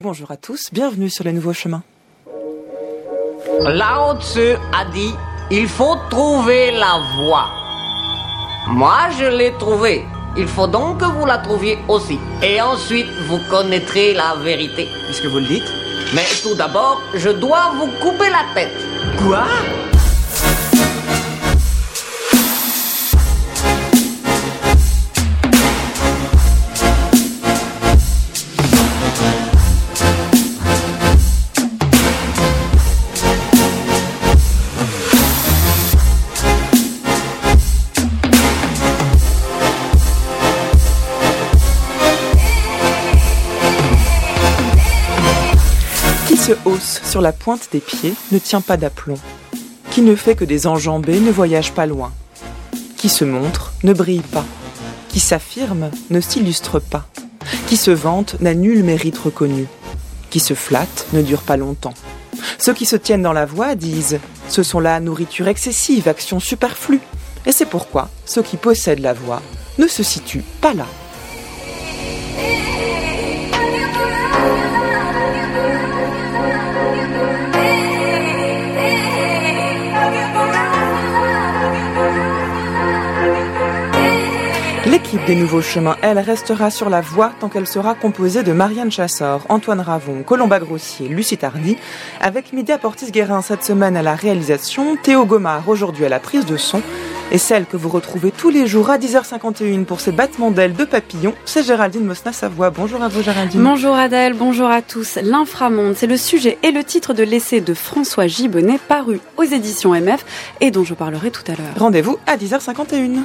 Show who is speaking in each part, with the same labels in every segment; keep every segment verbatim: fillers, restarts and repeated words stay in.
Speaker 1: Bonjour à tous, bienvenue sur les nouveaux chemins.
Speaker 2: Lao Tzu a dit, il faut trouver la voie. Moi, je l'ai trouvée. Il faut donc que vous la trouviez aussi. Et ensuite, vous connaîtrez la vérité.
Speaker 1: Puisque vous le dites.
Speaker 2: Mais tout d'abord, je dois vous couper la tête.
Speaker 1: Quoi ? Se hausse sur la pointe des pieds ne tient pas d'aplomb. Qui ne fait que des enjambées ne voyage pas loin. Qui se montre ne brille pas. Qui s'affirme ne s'illustre pas. Qui se vante n'a nul mérite reconnu. Qui se flatte ne dure pas longtemps. Ceux qui se tiennent dans la voie disent « ce sont là nourriture excessive, action superflue ». Et c'est pourquoi ceux qui possèdent la voie ne se situent pas là. L'équipe des Nouveaux Chemins, elle, restera sur la voie tant qu'elle sera composée de Marianne Chassor, Antoine Ravon, Colomba Grossier, Lucie Tardy, avec Média Portis-Guérin cette semaine à la réalisation, Théo Gomard aujourd'hui à la prise de son, et celle que vous retrouvez tous les jours à dix heures cinquante et une pour ses battements d'ailes de papillon, c'est Géraldine Mosna-Savoie. Bonjour à vous Géraldine.
Speaker 3: Bonjour Adèle, bonjour à tous. L'inframonde, c'est le sujet et le titre de l'essai de François Gibonnet paru aux éditions M F et dont je parlerai tout à l'heure.
Speaker 1: Rendez-vous à dix heures cinquante et une.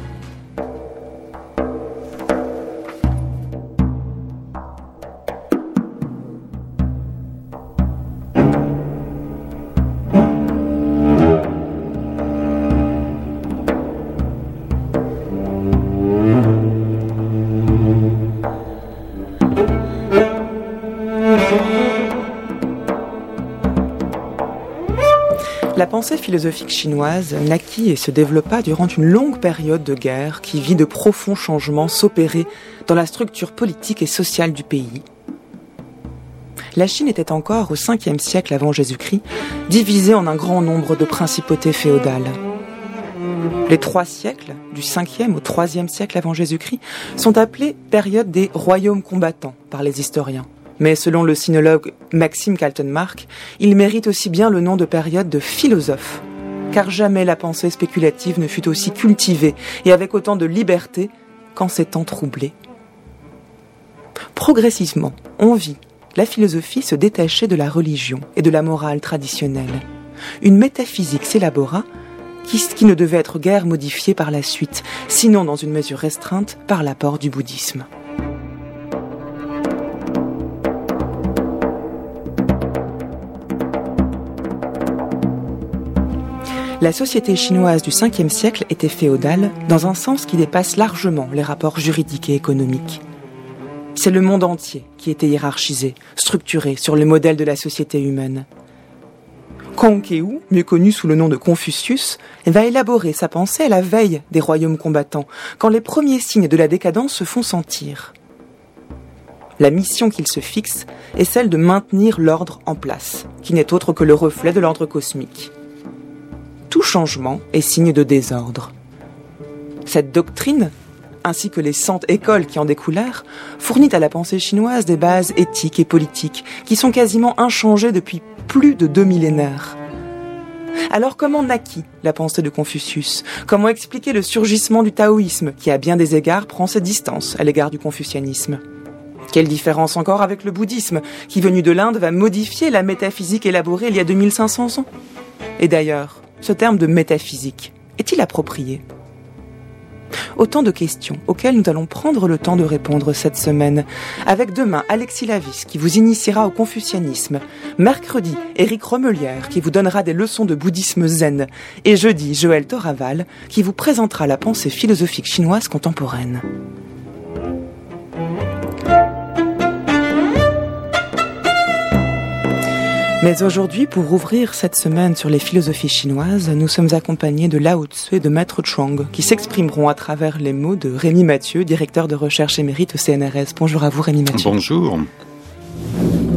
Speaker 1: La pensée philosophique chinoise naquit et se développa durant une longue période de guerre qui vit de profonds changements s'opérer dans la structure politique et sociale du pays. La Chine était encore, au cinquième siècle avant Jésus-Christ, divisée en un grand nombre de principautés féodales. Les trois siècles, du cinquième au troisième siècle avant Jésus-Christ, sont appelés période des royaumes combattants par les historiens. Mais selon le sinologue Maxime Kaltenmark, il mérite aussi bien le nom de période de philosophe, car jamais la pensée spéculative ne fut aussi cultivée et avec autant de liberté qu'en ces temps troublés. Progressivement, on vit la philosophie se détacher de la religion et de la morale traditionnelle. Une métaphysique s'élabora qui, qui ne devait être guère modifiée par la suite, sinon dans une mesure restreinte par l'apport du bouddhisme. La société chinoise du cinquième siècle était féodale dans un sens qui dépasse largement les rapports juridiques et économiques. C'est le monde entier qui était hiérarchisé, structuré sur le modèle de la société humaine. Kong Ke-wu, mieux connu sous le nom de Confucius, va élaborer sa pensée à la veille des royaumes combattants, quand les premiers signes de la décadence se font sentir. La mission qu'il se fixe est celle de maintenir l'ordre en place, qui n'est autre que le reflet de l'ordre cosmique. Tout changement est signe de désordre. Cette doctrine, ainsi que les cent écoles qui en découlèrent, fournit à la pensée chinoise des bases éthiques et politiques qui sont quasiment inchangées depuis plus de deux millénaires. Alors comment naquit la pensée de Confucius ? Comment expliquer le surgissement du taoïsme qui à bien des égards prend ses distances à l'égard du confucianisme ? Quelle différence encore avec le bouddhisme qui, venu de l'Inde, va modifier la métaphysique élaborée il y a deux mille cinq cents ans ? Et d'ailleurs, ce terme de métaphysique est-il approprié ? Autant de questions auxquelles nous allons prendre le temps de répondre cette semaine, avec demain Alexis Lavis qui vous initiera au confucianisme, mercredi Éric Romelière qui vous donnera des leçons de bouddhisme zen, et jeudi Joël Toraval qui vous présentera la pensée philosophique chinoise contemporaine. Mais aujourd'hui, pour ouvrir cette semaine sur les philosophies chinoises, nous sommes accompagnés de Lao Tzu et de Maître Chuang, qui s'exprimeront à travers les mots de Rémi Mathieu, directeur de recherche émérite au C N R S. Bonjour à vous Rémi Mathieu.
Speaker 4: Bonjour.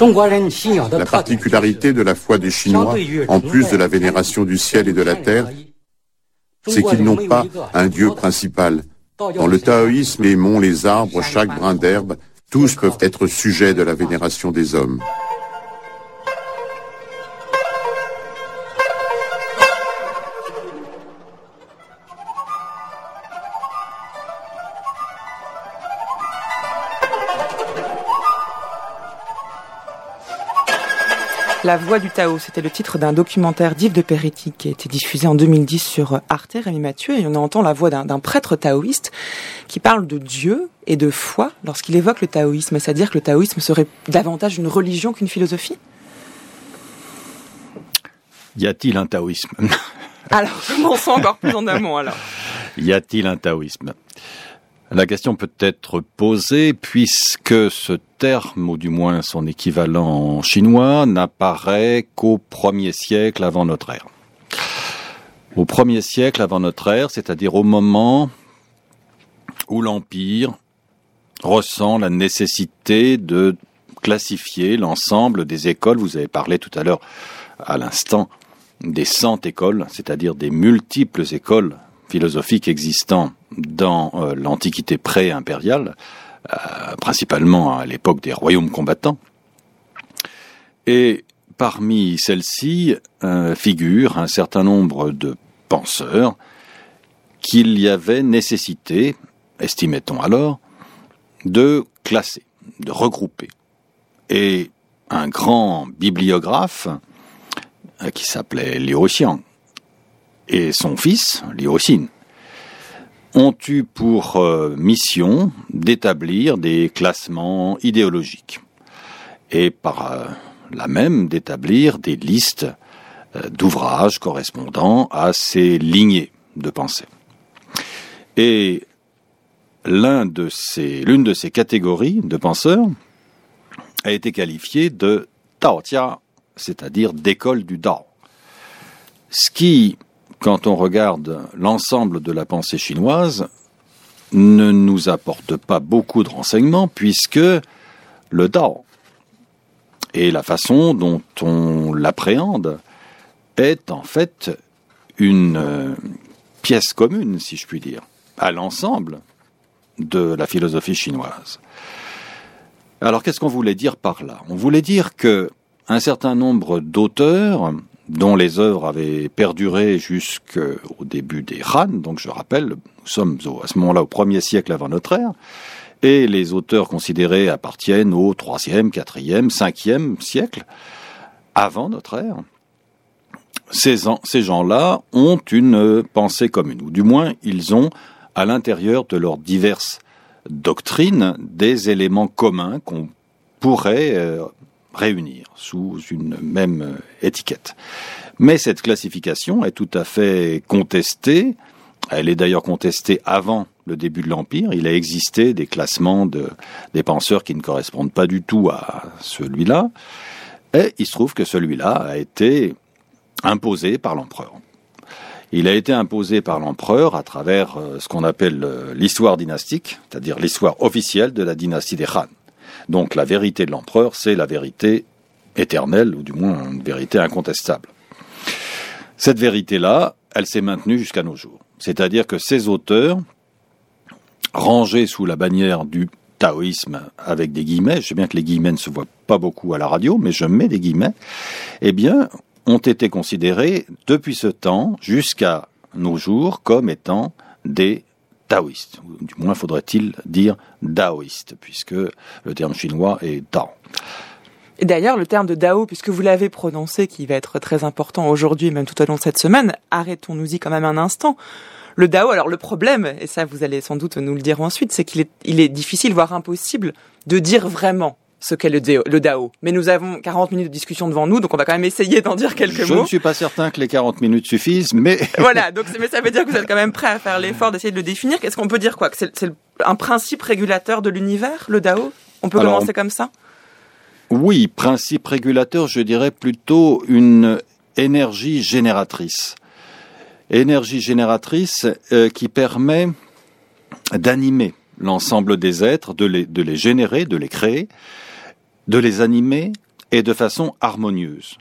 Speaker 4: La particularité de la foi des Chinois, en plus de la vénération du ciel et de la terre, c'est qu'ils n'ont pas un dieu principal. Dans le taoïsme, les monts, les arbres, chaque brin d'herbe, tous peuvent être sujets de la vénération des hommes.
Speaker 1: La Voix du Tao, c'était le titre d'un documentaire d'Yves de Peretti qui a été diffusé en deux mille dix sur Arte, Rémi Mathieu, et on entend la voix d'un, d'un prêtre taoïste qui parle de Dieu et de foi lorsqu'il évoque le taoïsme. C'est-à-dire que le taoïsme serait davantage une religion qu'une philosophie ?
Speaker 5: Y a-t-il un taoïsme ?
Speaker 1: Alors, commençons encore plus en amont alors.
Speaker 5: Y a-t-il un taoïsme ? La question peut être posée puisque ce terme, ou du moins son équivalent en chinois, n'apparaît qu'au premier siècle avant notre ère. Au premier siècle avant notre ère, c'est-à-dire au moment où l'Empire ressent la nécessité de classifier l'ensemble des écoles. Vous avez parlé tout à l'heure, à l'instant, des cent écoles, c'est-à-dire des multiples écoles philosophiques existant dans euh, l'Antiquité pré-impériale, euh, principalement à l'époque des royaumes combattants. Et parmi celles-ci euh, figurent un certain nombre de penseurs qu'il y avait nécessité, estimait-on alors, de classer, de regrouper. Et un grand bibliographe euh, qui s'appelait Liu Xiang et son fils, Liu Xin, ont eu pour euh, mission d'établir des classements idéologiques et par euh, là même d'établir des listes euh, d'ouvrages correspondant à ces lignées de pensée. Et l'un de ces, l'une de ces catégories de penseurs a été qualifiée de Taojia, c'est-à-dire d'école du Dao. Ce qui, quand on regarde l'ensemble de la pensée chinoise, ne nous apporte pas beaucoup de renseignements, puisque le Dao et la façon dont on l'appréhende est en fait une euh, pièce commune, si je puis dire, à l'ensemble de la philosophie chinoise. Alors, qu'est-ce qu'on voulait dire par là ? On voulait dire que un certain nombre d'auteurs, dont les œuvres avaient perduré jusqu'au début des Han, donc je rappelle, nous sommes au, à ce moment-là au premier siècle avant notre ère, et les auteurs considérés appartiennent au troisième, quatrième, cinquième siècle avant notre ère. Ces, ces gens-là ont une pensée commune, ou du moins ils ont à l'intérieur de leurs diverses doctrines des éléments communs qu'on pourrait euh, réunir sous une même étiquette. Mais cette classification est tout à fait contestée. Elle est d'ailleurs contestée avant le début de l'Empire. Il a existé des classements de, des penseurs qui ne correspondent pas du tout à celui-là. Et il se trouve que celui-là a été imposé par l'empereur. Il a été imposé par l'empereur à travers ce qu'on appelle l'histoire dynastique, c'est-à-dire l'histoire officielle de la dynastie des Han. Donc la vérité de l'empereur, c'est la vérité éternelle, ou du moins une vérité incontestable. Cette vérité-là, elle s'est maintenue jusqu'à nos jours. C'est-à-dire que ces auteurs, rangés sous la bannière du taoïsme avec des guillemets, je sais bien que les guillemets ne se voient pas beaucoup à la radio, mais je mets des guillemets, eh bien, ont été considérés depuis ce temps jusqu'à nos jours comme étant des taoïstes. Ou du moins faudrait-il dire daoïstes, puisque le terme chinois est Dao.
Speaker 1: Et d'ailleurs, le terme de Dao, puisque vous l'avez prononcé, qui va être très important aujourd'hui, même tout au long de cette semaine, arrêtons-nous-y quand même un instant. Le Dao, alors le problème, et ça vous allez sans doute nous le dire ensuite, c'est qu'il est, il est difficile, voire impossible, de dire vraiment ce qu'est le Dao, le Dao. Mais nous avons quarante minutes de discussion devant nous, donc on va quand même essayer d'en dire quelques
Speaker 5: Je
Speaker 1: mots.
Speaker 5: Je ne suis pas certain que les quarante minutes suffisent, mais...
Speaker 1: Voilà, donc mais ça veut dire que vous êtes quand même prêt à faire l'effort d'essayer de le définir. Qu'est-ce qu'on peut dire, quoi ? Que c'est, c'est un principe régulateur de l'univers, le Dao ? On peut Alors, commencer comme ça ?
Speaker 5: Oui, principe régulateur, je dirais plutôt une énergie génératrice. Énergie génératrice euh, qui permet d'animer l'ensemble des êtres, de les, de les générer, de les créer, de les animer et de façon harmonieuse.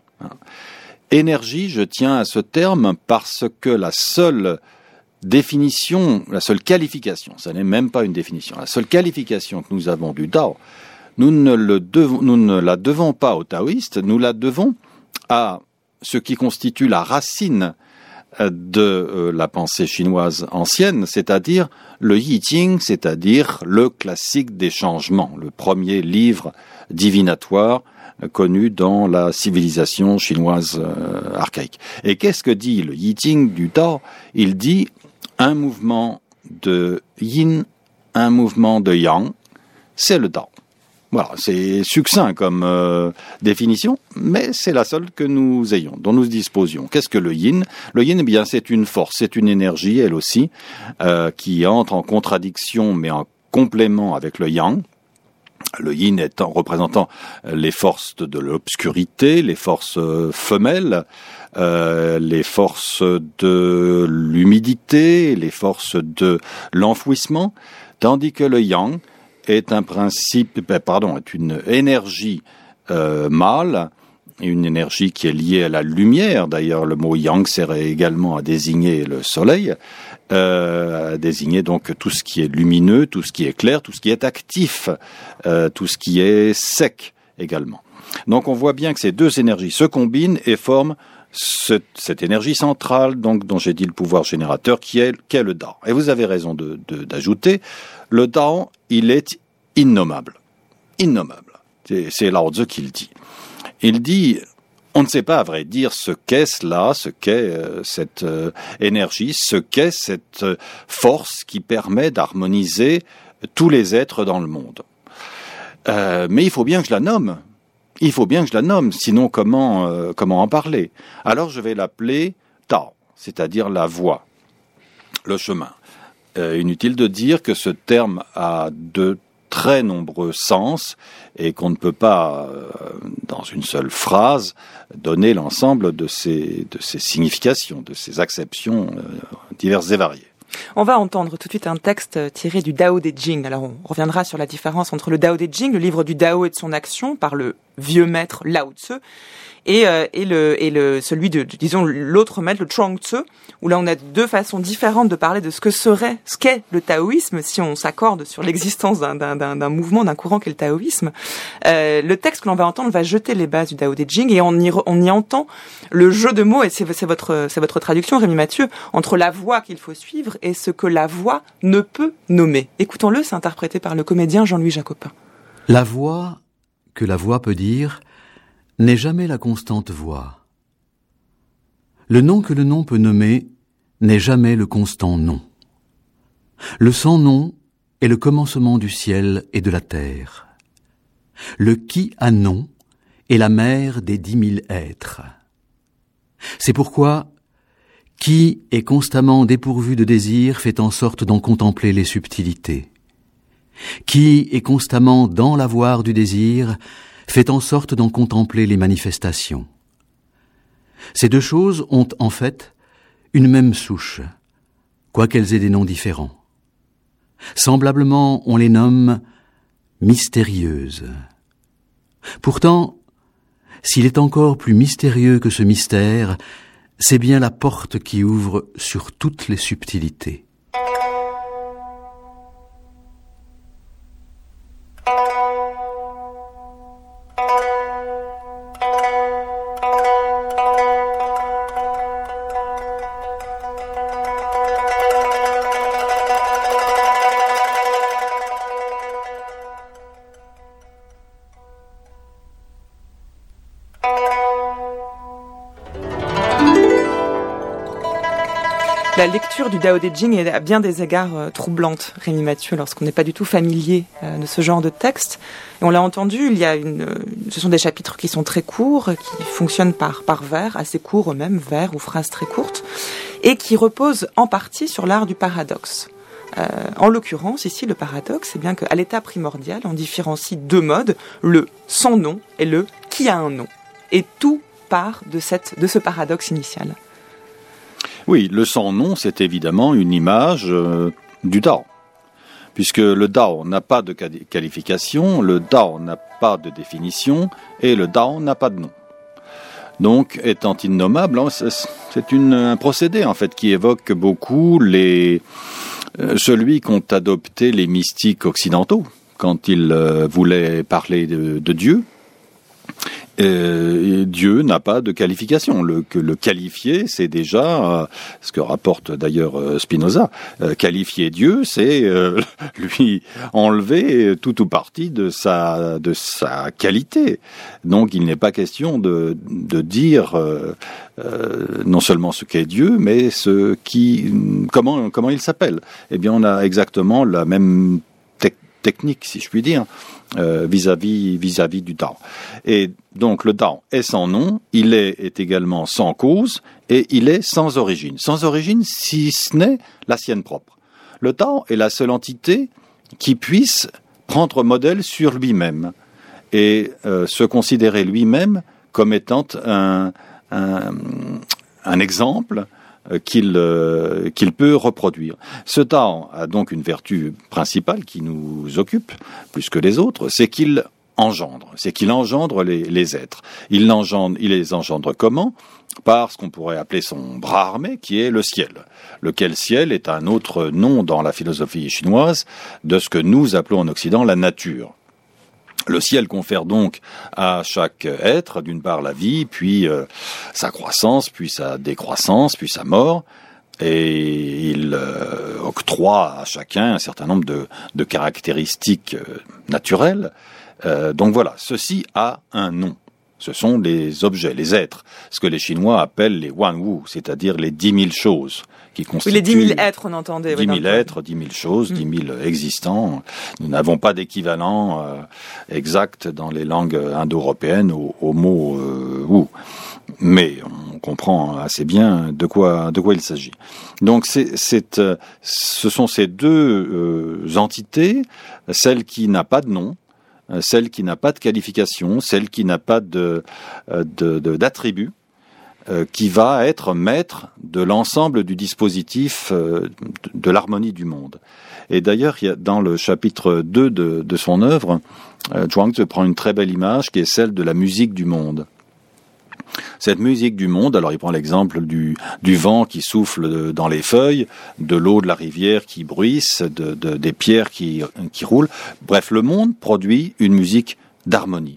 Speaker 5: Énergie, je tiens à ce terme parce que la seule définition, la seule qualification, ça n'est même pas une définition, la seule qualification que nous avons du Tao, nous ne, le devons, nous ne la devons pas aux taoïstes, nous la devons à ce qui constitue la racine de euh, la pensée chinoise ancienne, c'est-à-dire le Yi Jing, c'est-à-dire le classique des changements, le premier livre divinatoire euh, connu dans la civilisation chinoise euh, archaïque. Et qu'est-ce que dit le Yi Jing du Tao ? Il dit un mouvement de yin, un mouvement de yang, c'est le Tao. Voilà, c'est succinct comme euh, définition, mais c'est la seule que nous ayons, dont nous disposions. Qu'est-ce que le yin ? Le yin, eh bien, c'est une force, c'est une énergie, elle aussi, euh, qui entre en contradiction, mais en complément avec le yang. Le yin étant représentant les forces de l'obscurité, les forces femelles, euh, les forces de l'humidité, les forces de l'enfouissement, tandis que le yang est un principe, pardon, est une énergie euh, mâle, une énergie qui est liée à la lumière. D'ailleurs, le mot yang sert également à désigner le soleil, euh, à désigner donc tout ce qui est lumineux, tout ce qui est clair, tout ce qui est actif, euh, tout ce qui est sec également. Donc, on voit bien que ces deux énergies se combinent et forment ce, cette énergie centrale, donc dont j'ai dit le pouvoir générateur, qui est, qui est le Dao. Et vous avez raison de, de, d'ajouter, le Dao, il est innommable. Innommable. C'est, c'est Lao Tzu qui le dit. Il dit, on ne sait pas à vrai dire ce qu'est cela, ce qu'est euh, cette euh, énergie, ce qu'est cette euh, force qui permet d'harmoniser tous les êtres dans le monde. Euh, mais il faut bien que je la nomme. Il faut bien que je la nomme, sinon comment, euh, comment en parler ? Alors je vais l'appeler Tao, c'est-à-dire la voie, le chemin. Euh, inutile de dire que ce terme a de très nombreux sens et qu'on ne peut pas, euh, dans une seule phrase, donner l'ensemble de ces, de ces significations, de ces acceptions euh, diverses et variées.
Speaker 1: On va entendre tout de suite un texte tiré du Dao De Jing. Alors on reviendra sur la différence entre le Dao De Jing, le livre du Dao et de son action, par le vieux maître Lao Tzu, et, euh, et, le, et le, celui de, disons, l'autre maître, le Chuang Tzu, où là on a deux façons différentes de parler de ce que serait, ce qu'est le taoïsme, si on s'accorde sur l'existence d'un, d'un, d'un, d'un mouvement, d'un courant qu'est le taoïsme. Euh, le texte que l'on va entendre va jeter les bases du Dao De Jing, et on y, on y entend le jeu de mots, et c'est, c'est, votre, c'est votre traduction, Rémi Mathieu, entre la voie qu'il faut suivre et ce que la voix ne peut nommer. Écoutons-le, c'est interprété par le comédien Jean-Louis Jacopin.
Speaker 6: La voix que la voix peut dire n'est jamais la constante voix. Le nom que le nom peut nommer n'est jamais le constant nom. Le sans-nom est le commencement du ciel et de la terre. Le qui a nom est la mère des dix mille êtres. C'est pourquoi qui est constamment dépourvu de désir fait en sorte d'en contempler les subtilités. Qui est constamment dans l'avoir du désir fait en sorte d'en contempler les manifestations. Ces deux choses ont en fait une même souche, quoiqu'elles aient des noms différents. Semblablement, on les nomme mystérieuses. Pourtant, s'il est encore plus mystérieux que ce mystère, c'est bien la porte qui ouvre sur toutes les subtilités.
Speaker 1: La lecture du Dao De Jing est à bien des égards euh, troublante, Rémi Mathieu, lorsqu'on n'est pas du tout familier euh, de ce genre de texte. Et on l'a entendu, il y a une, euh, ce sont des chapitres qui sont très courts, qui fonctionnent par, par vers, assez courts eux-mêmes, vers ou phrases très courtes, et qui reposent en partie sur l'art du paradoxe. Euh, en l'occurrence, ici, le paradoxe, c'est bien qu'à l'état primordial, on différencie deux modes, le sans nom et le qui a un nom. Et tout part de, cette, de ce paradoxe initial.
Speaker 5: Oui, le sans-nom, c'est évidemment une image euh, du Tao. puisque le Dao n'a pas de qualification, le Dao n'a pas de définition, et le Dao n'a pas de nom. Donc, étant innommable, c'est une, un procédé en fait qui évoque beaucoup les, euh, celui qu'ont adopté les mystiques occidentaux quand ils euh, voulaient parler de, de Dieu. Euh, Dieu n'a pas de qualification. Le, que le qualifier, c'est déjà euh, ce que rapporte d'ailleurs euh, Spinoza. Euh, qualifier Dieu, c'est euh, lui enlever tout ou partie de sa de sa qualité. Donc, il n'est pas question de de dire euh, euh, non seulement ce qu'est Dieu, mais ce qui comment comment il s'appelle. Eh bien, on a exactement la même te- technique, si je puis dire. Euh, vis-à-vis vis-à-vis du Dao. Et donc le Dao est sans nom, il est, est également sans cause, et il est sans origine. Sans origine, si ce n'est la sienne propre. Le Dao est la seule entité qui puisse prendre modèle sur lui-même et euh, se considérer lui-même comme étant un, un, un exemple qu'il euh, qu'il peut reproduire. Ce Dao a donc une vertu principale qui nous occupe plus que les autres, c'est qu'il engendre, c'est qu'il engendre les, les êtres. Il, l'engendre, il les engendre comment ? Par ce qu'on pourrait appeler son bras armé, qui est le ciel. Lequel ciel est un autre nom dans la philosophie chinoise de ce que nous appelons en Occident la nature. Le ciel confère donc à chaque être, d'une part la vie, puis euh, sa croissance, puis sa décroissance, puis sa mort, et il euh, octroie à chacun un certain nombre de, de caractéristiques euh, naturelles. Euh, donc voilà, ceci a un nom. Ce sont les objets, les êtres, ce que les Chinois appellent les Wanwu, c'est-à-dire les dix mille choses. Qui constituent
Speaker 1: oui, les dix mille êtres, on entendait.
Speaker 5: Dix mille êtres, dix mille choses, dix mille existants. Nous n'avons pas d'équivalent euh, exact dans les langues indo-européennes au, au mot euh, ou. Mais on comprend assez bien de quoi de quoi il s'agit. Donc c'est, c'est euh, ce sont ces deux euh, entités, celle qui n'a pas de nom, celle qui n'a pas de qualification, celle qui n'a pas de, de, de d'attribut, euh, qui va être maître de l'ensemble du dispositif euh, de, de l'harmonie du monde. Et d'ailleurs, il y a, dans le chapitre deux de, de son œuvre, euh, Zhuangzi prend une très belle image qui est celle de la musique du monde. Cette musique du monde, alors il prend l'exemple du, du vent qui souffle dans les feuilles, de l'eau de la rivière qui bruisse, de, de, des pierres qui, qui roulent. Bref, le monde produit une musique d'harmonie.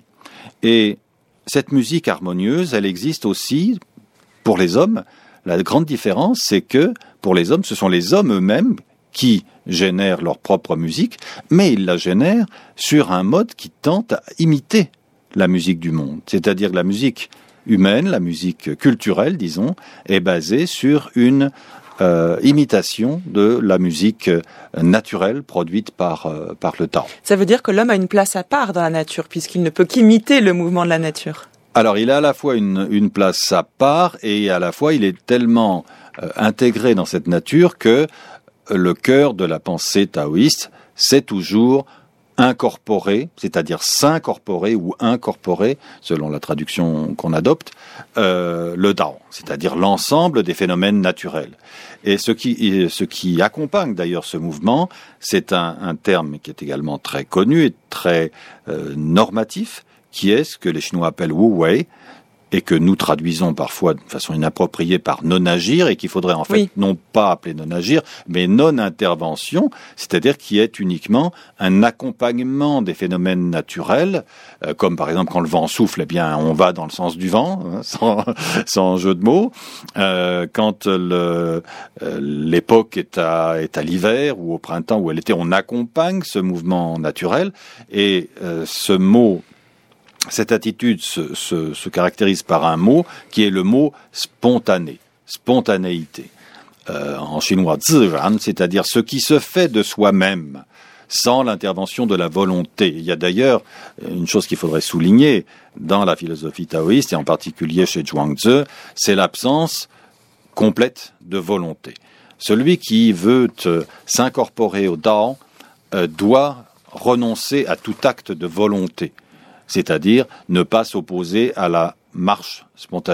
Speaker 5: Et cette musique harmonieuse, elle existe aussi pour les hommes. La grande différence, c'est que pour les hommes, ce sont les hommes eux-mêmes qui génèrent leur propre musique, mais ils la génèrent sur un mode qui tente à imiter la musique du monde. C'est-à-dire la musique humaine, la musique culturelle, disons, est basée sur une euh, imitation de la musique naturelle produite par, euh, par le Tao.
Speaker 1: Ça veut dire que l'homme a une place à part dans la nature, puisqu'il ne peut qu'imiter le mouvement de la nature.
Speaker 5: Alors, il a à la fois une, une place à part, et à la fois, il est tellement euh, intégré dans cette nature que le cœur de la pensée taoïste, c'est toujours incorporer, c'est-à-dire s'incorporer ou incorporer, selon la traduction qu'on adopte, euh, le Dao, c'est-à-dire l'ensemble des phénomènes naturels. Et ce qui, ce qui accompagne d'ailleurs ce mouvement, c'est un, un terme qui est également très connu et très euh, normatif, qui est ce que les Chinois appellent Wu Wei, et que nous traduisons parfois de façon inappropriée par non-agir, et qu'il faudrait en fait oui. non pas appeler non-agir, mais non-intervention, c'est-à-dire qui est uniquement un accompagnement des phénomènes naturels, euh, comme par exemple quand le vent souffle, eh bien on va dans le sens du vent, hein, sans, sans jeu de mots. Euh, quand le, euh, l'époque est à, est à l'hiver ou au printemps ou à l'été, on accompagne ce mouvement naturel, et euh, ce mot Cette attitude se, se, se caractérise par un mot qui est le mot spontané, spontanéité. Euh, en chinois, ziran, c'est-à-dire ce qui se fait de soi-même, sans l'intervention de la volonté. Il y a d'ailleurs une chose qu'il faudrait souligner dans la philosophie taoïste, et en particulier chez Zhuangzi, c'est l'absence complète de volonté. Celui qui veut euh, s'incorporer au Dao euh, doit renoncer à tout acte de volonté, c'est-à-dire ne pas s'opposer à la marche spontanée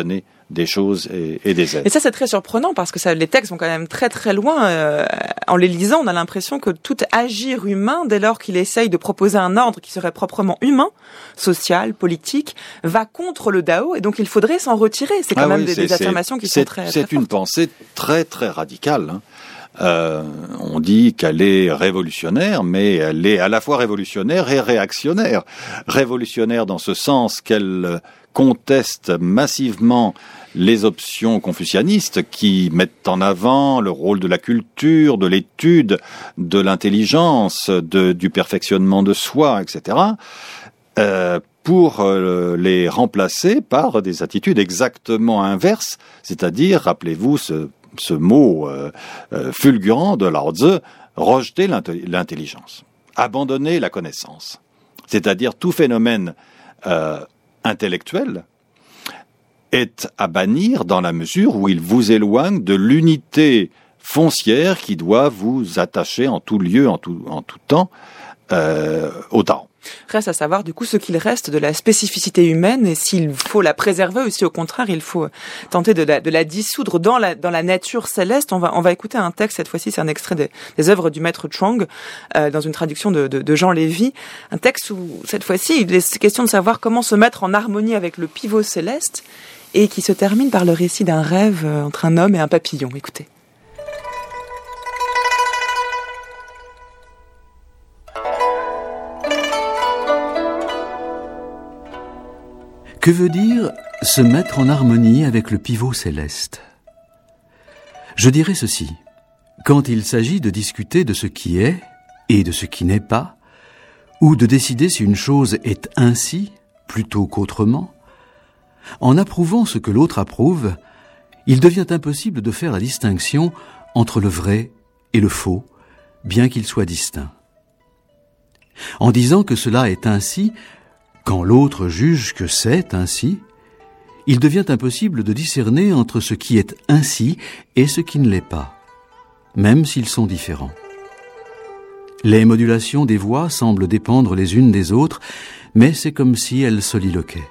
Speaker 5: des choses et, et des êtres.
Speaker 1: Et ça, c'est très surprenant parce que ça, les textes vont quand même très très loin. Euh, en les lisant, on a l'impression que tout agir humain, dès lors qu'il essaye de proposer un ordre qui serait proprement humain, social, politique, va contre le Dao, et donc il faudrait s'en retirer. C'est quand ah même oui, des, c'est, des affirmations qui
Speaker 5: c'est,
Speaker 1: sont très,
Speaker 5: c'est
Speaker 1: très
Speaker 5: une
Speaker 1: fortes.
Speaker 5: pensée très très radicale. Hein. Euh, on dit qu'elle est révolutionnaire, mais elle est à la fois révolutionnaire et réactionnaire. Révolutionnaire dans ce sens qu'elle conteste massivement les options confucianistes qui mettent en avant le rôle de la culture, de l'étude, de l'intelligence, de, du perfectionnement de soi, et cetera, euh, pour euh, les remplacer par des attitudes exactement inverses, c'est-à-dire, rappelez-vous ce, ce mot euh, euh, fulgurant de Lao Tzu, rejeter l'intelligence, abandonner la connaissance, c'est-à-dire tout phénomène euh, intellectuel est à bannir dans la mesure où il vous éloigne de l'unité foncière qui doit vous attacher en tout lieu, en tout, en tout temps, euh, au Tao.
Speaker 1: Reste à savoir du coup ce qu'il reste de la spécificité humaine et s'il faut la préserver ou si au contraire il faut tenter de la, de la dissoudre dans la, dans la nature céleste. On va, on va écouter un texte, cette fois-ci c'est un extrait des, des œuvres du maître Chuang, euh, dans une traduction de, de, de Jean Lévy. Un texte où cette fois-ci il est question de savoir comment se mettre en harmonie avec le pivot céleste et qui se termine par le récit d'un rêve entre un homme et un papillon. Écoutez.
Speaker 6: Que veut dire se mettre en harmonie avec le pivot céleste ? Je dirais ceci. Quand il s'agit de discuter de ce qui est et de ce qui n'est pas, ou de décider si une chose est ainsi plutôt qu'autrement, en approuvant ce que l'autre approuve, il devient impossible de faire la distinction entre le vrai et le faux, bien qu'ils soient distincts. En disant que cela est ainsi, quand l'autre juge que c'est ainsi, il devient impossible de discerner entre ce qui est ainsi et ce qui ne l'est pas, même s'ils sont différents. Les modulations des voix semblent dépendre les unes des autres, mais c'est comme si elles soliloquaient.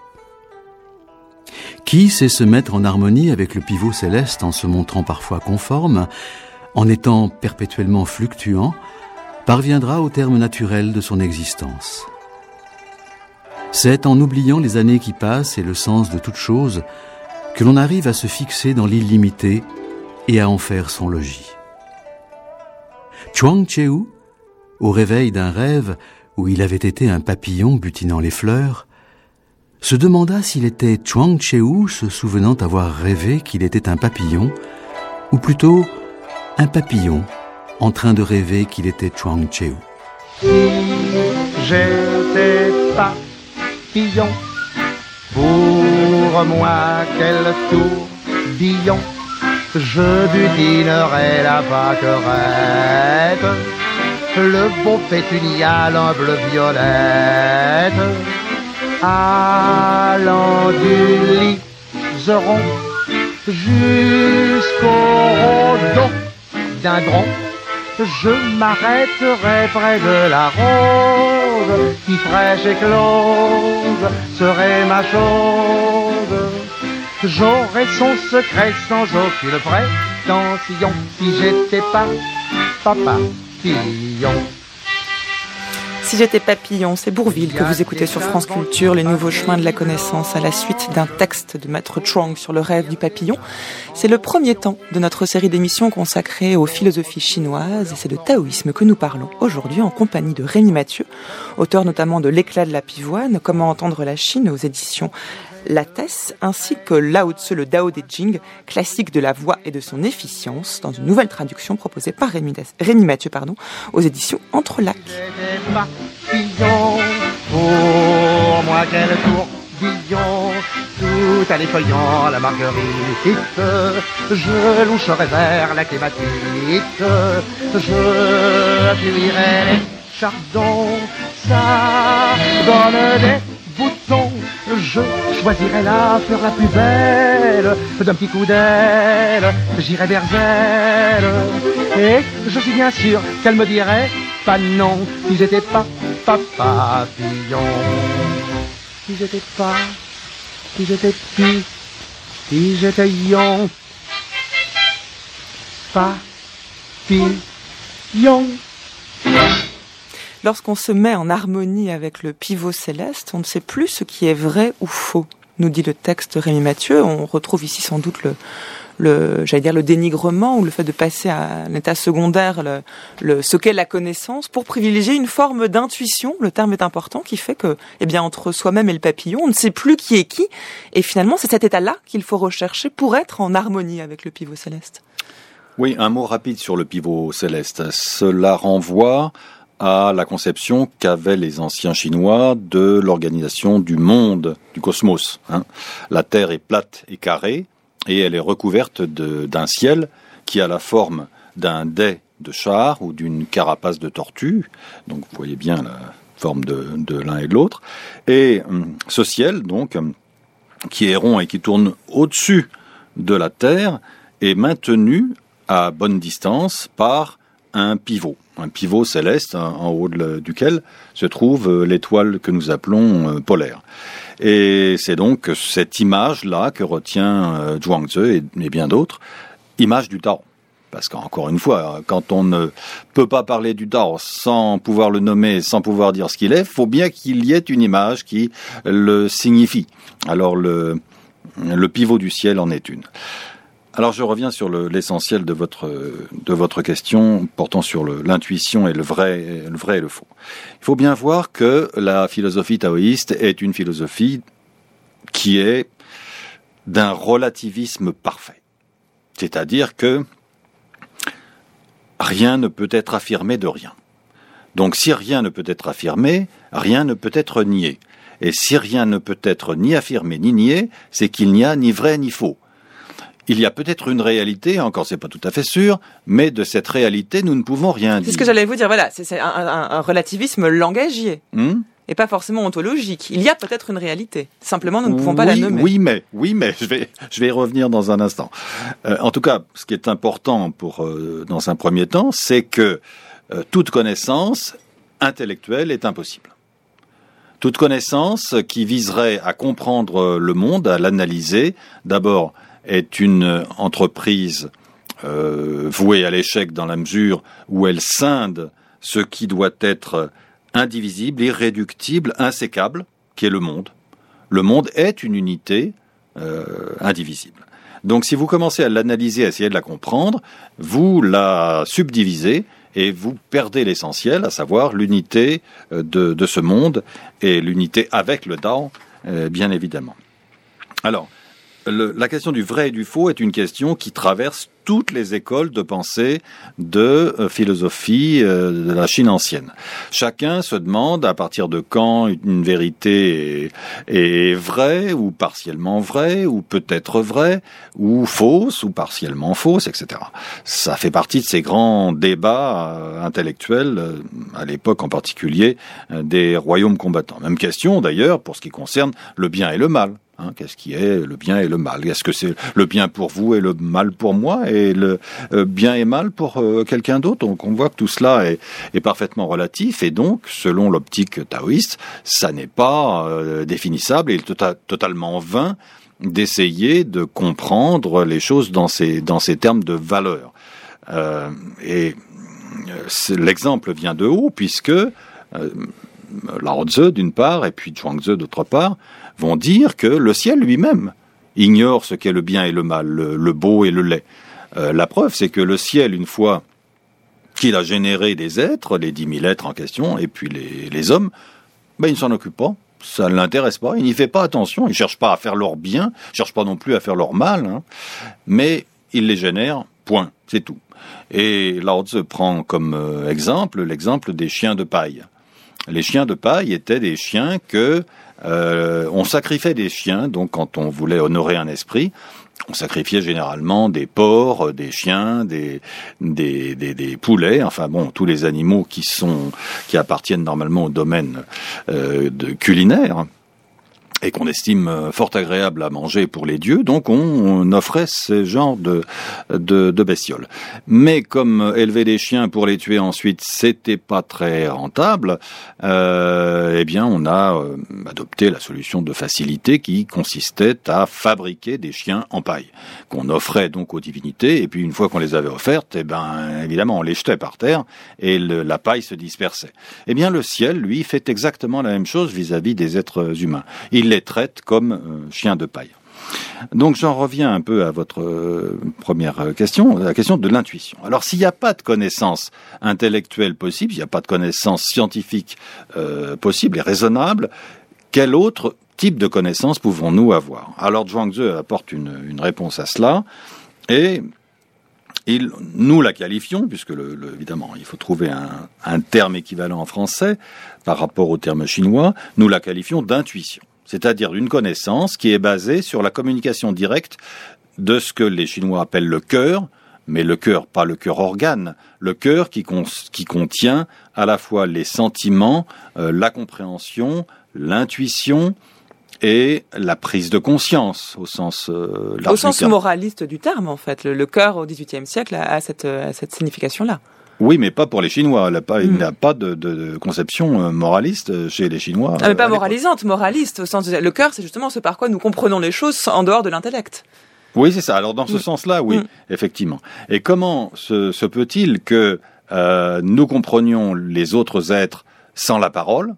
Speaker 6: Qui sait se mettre en harmonie avec le pivot céleste en se montrant parfois conforme, en étant perpétuellement fluctuant, parviendra au terme naturel de son existence. C'est en oubliant les années qui passent et le sens de toute chose que l'on arrive à se fixer dans l'illimité et à en faire son logis. Chuang Tzu, au réveil d'un rêve où il avait été un papillon butinant les fleurs, se demanda s'il était Chuang Tzu se souvenant avoir rêvé qu'il était un papillon, ou plutôt un papillon en train de rêver qu'il était Chuang Tzu.
Speaker 7: Si j'étais papillon, pour moi quel tourbillon, je butinerais la pâquerette, le beau pétunial en bleu violette, allant du liseron jusqu'au rhododendron, je m'arrêterai près de la rose qui fraîche et close serait ma chose. J'aurais son secret sans aucune prétention si j'étais pas papillon.
Speaker 1: Si j'étais papillon, c'est Bourvil que vous écoutez sur France Culture, les nouveaux chemins de la connaissance à la suite d'un texte de Maître Chuang sur le rêve du papillon. C'est le premier temps de notre série d'émissions consacrée aux philosophies chinoises et c'est de taoïsme que nous parlons aujourd'hui en compagnie de Rémi Mathieu, auteur notamment de L'éclat de la pivoine, Comment entendre la Chine aux éditions Lattès, ainsi que Lao Tzu, le Dao De Jing, classique de la voix et de son efficience, dans une nouvelle traduction proposée par Rémi, Rémi Mathieu pardon, aux éditions Entrelacs.
Speaker 7: Papillon, pour moi quel tourbillon, tout à l'effeuillant la marguerite, je loucherai vers la clématite, je fuirai les chardons, ça donne des boutons, je choisirai la fleur la plus belle, d'un petit coup d'aile, j'irai vers elle, et je suis bien sûr qu'elle me dirait pas non, si j'étais pas papillon, si j'étais pas, si j'étais pi, si j'étais yon. Papillon.
Speaker 1: Lorsqu'on se met en harmonie avec le pivot céleste, on ne sait plus ce qui est vrai ou faux, nous dit le texte Rémi Mathieu. On retrouve ici sans doute le, le j'allais dire le dénigrement ou le fait de passer à un état secondaire, le, le, ce qu'est la connaissance, pour privilégier une forme d'intuition, le terme est important, qui fait que, eh bien, entre soi-même et le papillon, on ne sait plus qui est qui, et finalement, c'est cet état-là qu'il faut rechercher pour être en harmonie avec le pivot céleste.
Speaker 5: Oui, un mot rapide sur le pivot céleste. Cela renvoie à la conception qu'avaient les anciens Chinois de l'organisation du monde, du cosmos. Hein. La Terre est plate et carrée, et elle est recouverte de, d'un ciel qui a la forme d'un dais de char ou d'une carapace de tortue. Donc vous voyez bien la forme de, de l'un et de l'autre. Et hum, ce ciel, donc, hum, qui est rond et qui tourne au-dessus de la Terre, est maintenu à bonne distance par un pivot, un pivot céleste en haut de, duquel se trouve l'étoile que nous appelons euh, polaire. Et c'est donc cette image-là que retient euh, Zhuangzi et, et bien d'autres, image du Tao. Parce qu'encore une fois, quand on ne peut pas parler du Tao sans pouvoir le nommer, sans pouvoir dire ce qu'il est, il faut bien qu'il y ait une image qui le signifie. Alors le, le pivot du ciel en est une. Alors je reviens sur le, l'essentiel de votre de votre question portant sur le, l'intuition et le vrai le vrai et le faux. Il faut bien voir que la philosophie taoïste est une philosophie qui est d'un relativisme parfait. C'est-à-dire que rien ne peut être affirmé de rien. Donc si rien ne peut être affirmé, rien ne peut être nié. Et si rien ne peut être ni affirmé ni nié, c'est qu'il n'y a ni vrai ni faux. Il y a peut-être une réalité, encore c'est pas tout à fait sûr, mais de cette réalité, nous ne pouvons rien
Speaker 1: c'est
Speaker 5: dire.
Speaker 1: C'est ce que j'allais vous dire, voilà, c'est, c'est un, un, un relativisme langagier,
Speaker 5: hum
Speaker 1: et pas forcément ontologique. Il y a peut-être une réalité, simplement nous ne pouvons pas
Speaker 5: oui,
Speaker 1: la nommer.
Speaker 5: Oui, mais, oui, mais, je vais, je vais y revenir dans un instant. Euh, en tout cas, ce qui est important pour, euh, dans un premier temps, c'est que euh, toute connaissance intellectuelle est impossible. Toute connaissance qui viserait à comprendre le monde, à l'analyser, d'abord, est une entreprise euh, vouée à l'échec dans la mesure où elle scinde ce qui doit être indivisible, irréductible, insécable, qui est le monde. Le monde est une unité euh, indivisible. Donc si vous commencez à l'analyser, à essayer de la comprendre, vous la subdivisez et vous perdez l'essentiel, à savoir l'unité de, de ce monde et l'unité avec le Tao, euh, bien évidemment. Alors, Le, la question du vrai et du faux est une question qui traverse toutes les écoles de pensée de euh, philosophie euh, de la Chine ancienne. Chacun se demande à partir de quand une vérité est, est vraie ou partiellement vraie ou peut-être vraie ou fausse ou partiellement fausse, et cetera. Ça fait partie de ces grands débats euh, intellectuels, euh, à l'époque en particulier, euh, des royaumes combattants. Même question d'ailleurs pour ce qui concerne le bien et le mal. Hein, qu'est-ce qui est le bien et le mal? Est-ce que c'est le bien pour vous et le mal pour moi et le euh, bien et mal pour euh, quelqu'un d'autre? Donc on voit que tout cela est, est parfaitement relatif et donc, selon l'optique taoïste, ça n'est pas euh, définissable et il est tota- totalement vain d'essayer de comprendre les choses dans ces, dans ces termes de valeur. Euh, et c'est, l'exemple vient de haut puisque euh, Lao Tzu d'une part et puis Zhuangzi d'autre part vont dire que le ciel lui-même ignore ce qu'est le bien et le mal, le, le beau et le laid. Euh, la preuve, c'est que le ciel, une fois qu'il a généré des êtres, les dix mille êtres en question, et puis les, les hommes, ben, il ne s'en occupe pas, ça ne l'intéresse pas, il n'y fait pas attention, il ne cherche pas à faire leur bien, il ne cherche pas non plus à faire leur mal, hein, mais il les génère, point, c'est tout. Et Lao Tzu prend comme euh, exemple l'exemple des chiens de paille. Les chiens de paille étaient des chiens que euh, on sacrifiait des chiens, donc quand on voulait honorer un esprit, on sacrifiait généralement des porcs, des chiens, des des des, des poulets, enfin bon, tous les animaux qui sont qui appartiennent normalement au domaine euh, de culinaire. et qu'on estime fort agréable à manger pour les dieux, donc on, on offrait ce genre de, de, de bestioles. Mais comme élever des chiens pour les tuer ensuite, c'était pas très rentable, euh, eh bien on a euh, adopté la solution de facilité qui consistait à fabriquer des chiens en paille, qu'on offrait donc aux divinités, et puis une fois qu'on les avait offertes, eh ben évidemment on les jetait par terre, et le, la paille se dispersait. Eh bien le ciel, lui, fait exactement la même chose vis-à-vis des êtres humains. Il les traite comme euh, chiens de paille. Donc j'en reviens un peu à votre euh, première question, la question de l'intuition. Alors s'il n'y a pas de connaissance intellectuelle possible, s'il n'y a pas de connaissance scientifique euh, possible et raisonnable, quel autre type de connaissance pouvons-nous avoir? Alors Zhuangzi apporte une, une réponse à cela, et il, nous la qualifions, puisque le, le, évidemment il faut trouver un, un terme équivalent en français par rapport au terme chinois, nous la qualifions d'intuition, c'est-à-dire d'une connaissance qui est basée sur la communication directe de ce que les Chinois appellent le cœur, mais le cœur, pas le cœur organe, le cœur qui, con, qui contient à la fois les sentiments, euh, la compréhension, l'intuition et la prise de conscience au sens euh, large
Speaker 1: au sens
Speaker 5: du terme.
Speaker 1: moraliste du terme, en fait. Le, le cœur au dix-huitième siècle a, a cette, a cette signification-là.
Speaker 5: Oui, mais pas pour les Chinois. Il n'y a pas,
Speaker 1: mmh.
Speaker 5: a pas de, de, de conception moraliste chez les Chinois.
Speaker 1: Ah, mais pas moralisante, moraliste. Au sens de, le cœur, c'est justement ce par quoi nous comprenons les choses en dehors de l'intellect.
Speaker 5: Oui, c'est ça. Alors dans ce mmh. sens-là, oui, mmh. effectivement. Et comment se, se peut-il que euh, nous comprenions les autres êtres sans la parole,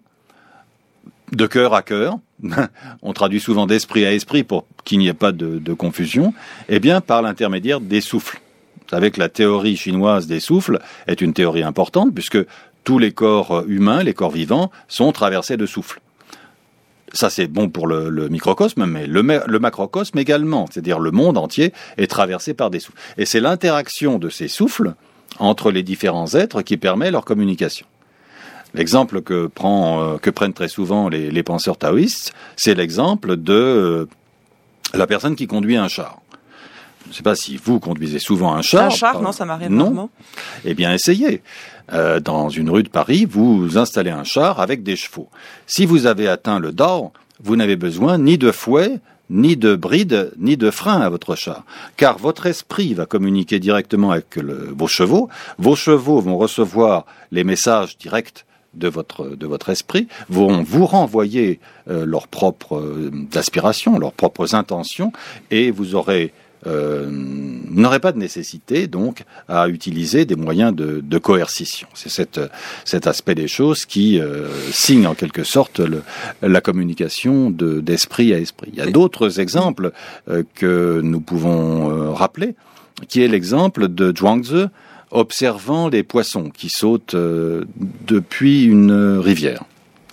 Speaker 5: de cœur à cœur? On traduit souvent d'esprit à esprit pour qu'il n'y ait pas de, de confusion. Eh bien, par l'intermédiaire des souffles. Vous savez que la théorie chinoise des souffles est une théorie importante, puisque tous les corps humains, les corps vivants, sont traversés de souffles. Ça, c'est bon pour le, le microcosme, mais le, le macrocosme également, c'est-à-dire le monde entier est traversé par des souffles. Et c'est l'interaction de ces souffles entre les différents êtres qui permet leur communication. L'exemple que, prend, euh, que prennent très souvent les, les penseurs taoïstes, c'est l'exemple de euh, la personne qui conduit un char. Je ne sais pas si vous conduisez souvent un char.
Speaker 1: Un char, non, ça m'arrive rarement.
Speaker 5: Eh bien, essayez. Euh, dans une rue de Paris, vous installez un char avec des chevaux. Si vous avez atteint le dor, vous n'avez besoin ni de fouet, ni de bride, ni de frein à votre char. Car votre esprit va communiquer directement avec le, vos chevaux. Vos chevaux vont recevoir les messages directs de votre de votre esprit, vont vous renvoyer euh, leurs propres euh, aspirations, leurs propres intentions, et vous aurez euh, n'aurez pas de nécessité donc à utiliser des moyens de, de coercition. C'est cette, cet aspect des choses qui euh, signe en quelque sorte le, la communication de, d'esprit à esprit. Il y a d'autres exemples euh, que nous pouvons euh, rappeler, qui est l'exemple de Zhuangzi observant les poissons qui sautent euh, depuis une rivière.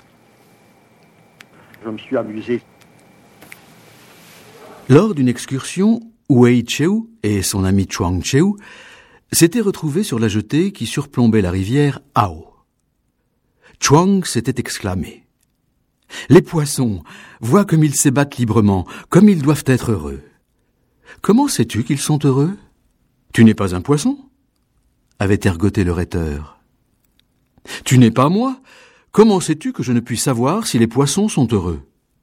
Speaker 8: Je me suis amusé.
Speaker 6: Lors d'une excursion, Wei Cheu et son ami Chuang Cheu s'étaient retrouvés sur la jetée qui surplombait la rivière Ao. Chuang s'était exclamé: « Les poissons, vois comme ils s'ébattent librement, comme ils doivent être heureux. Comment sais-tu qu'ils sont heureux? Tu n'es pas un poisson ?» avait ergoté le rhéteur. « Tu n'es pas moi? Comment sais-tu que je ne puis savoir si les poissons sont heureux ?»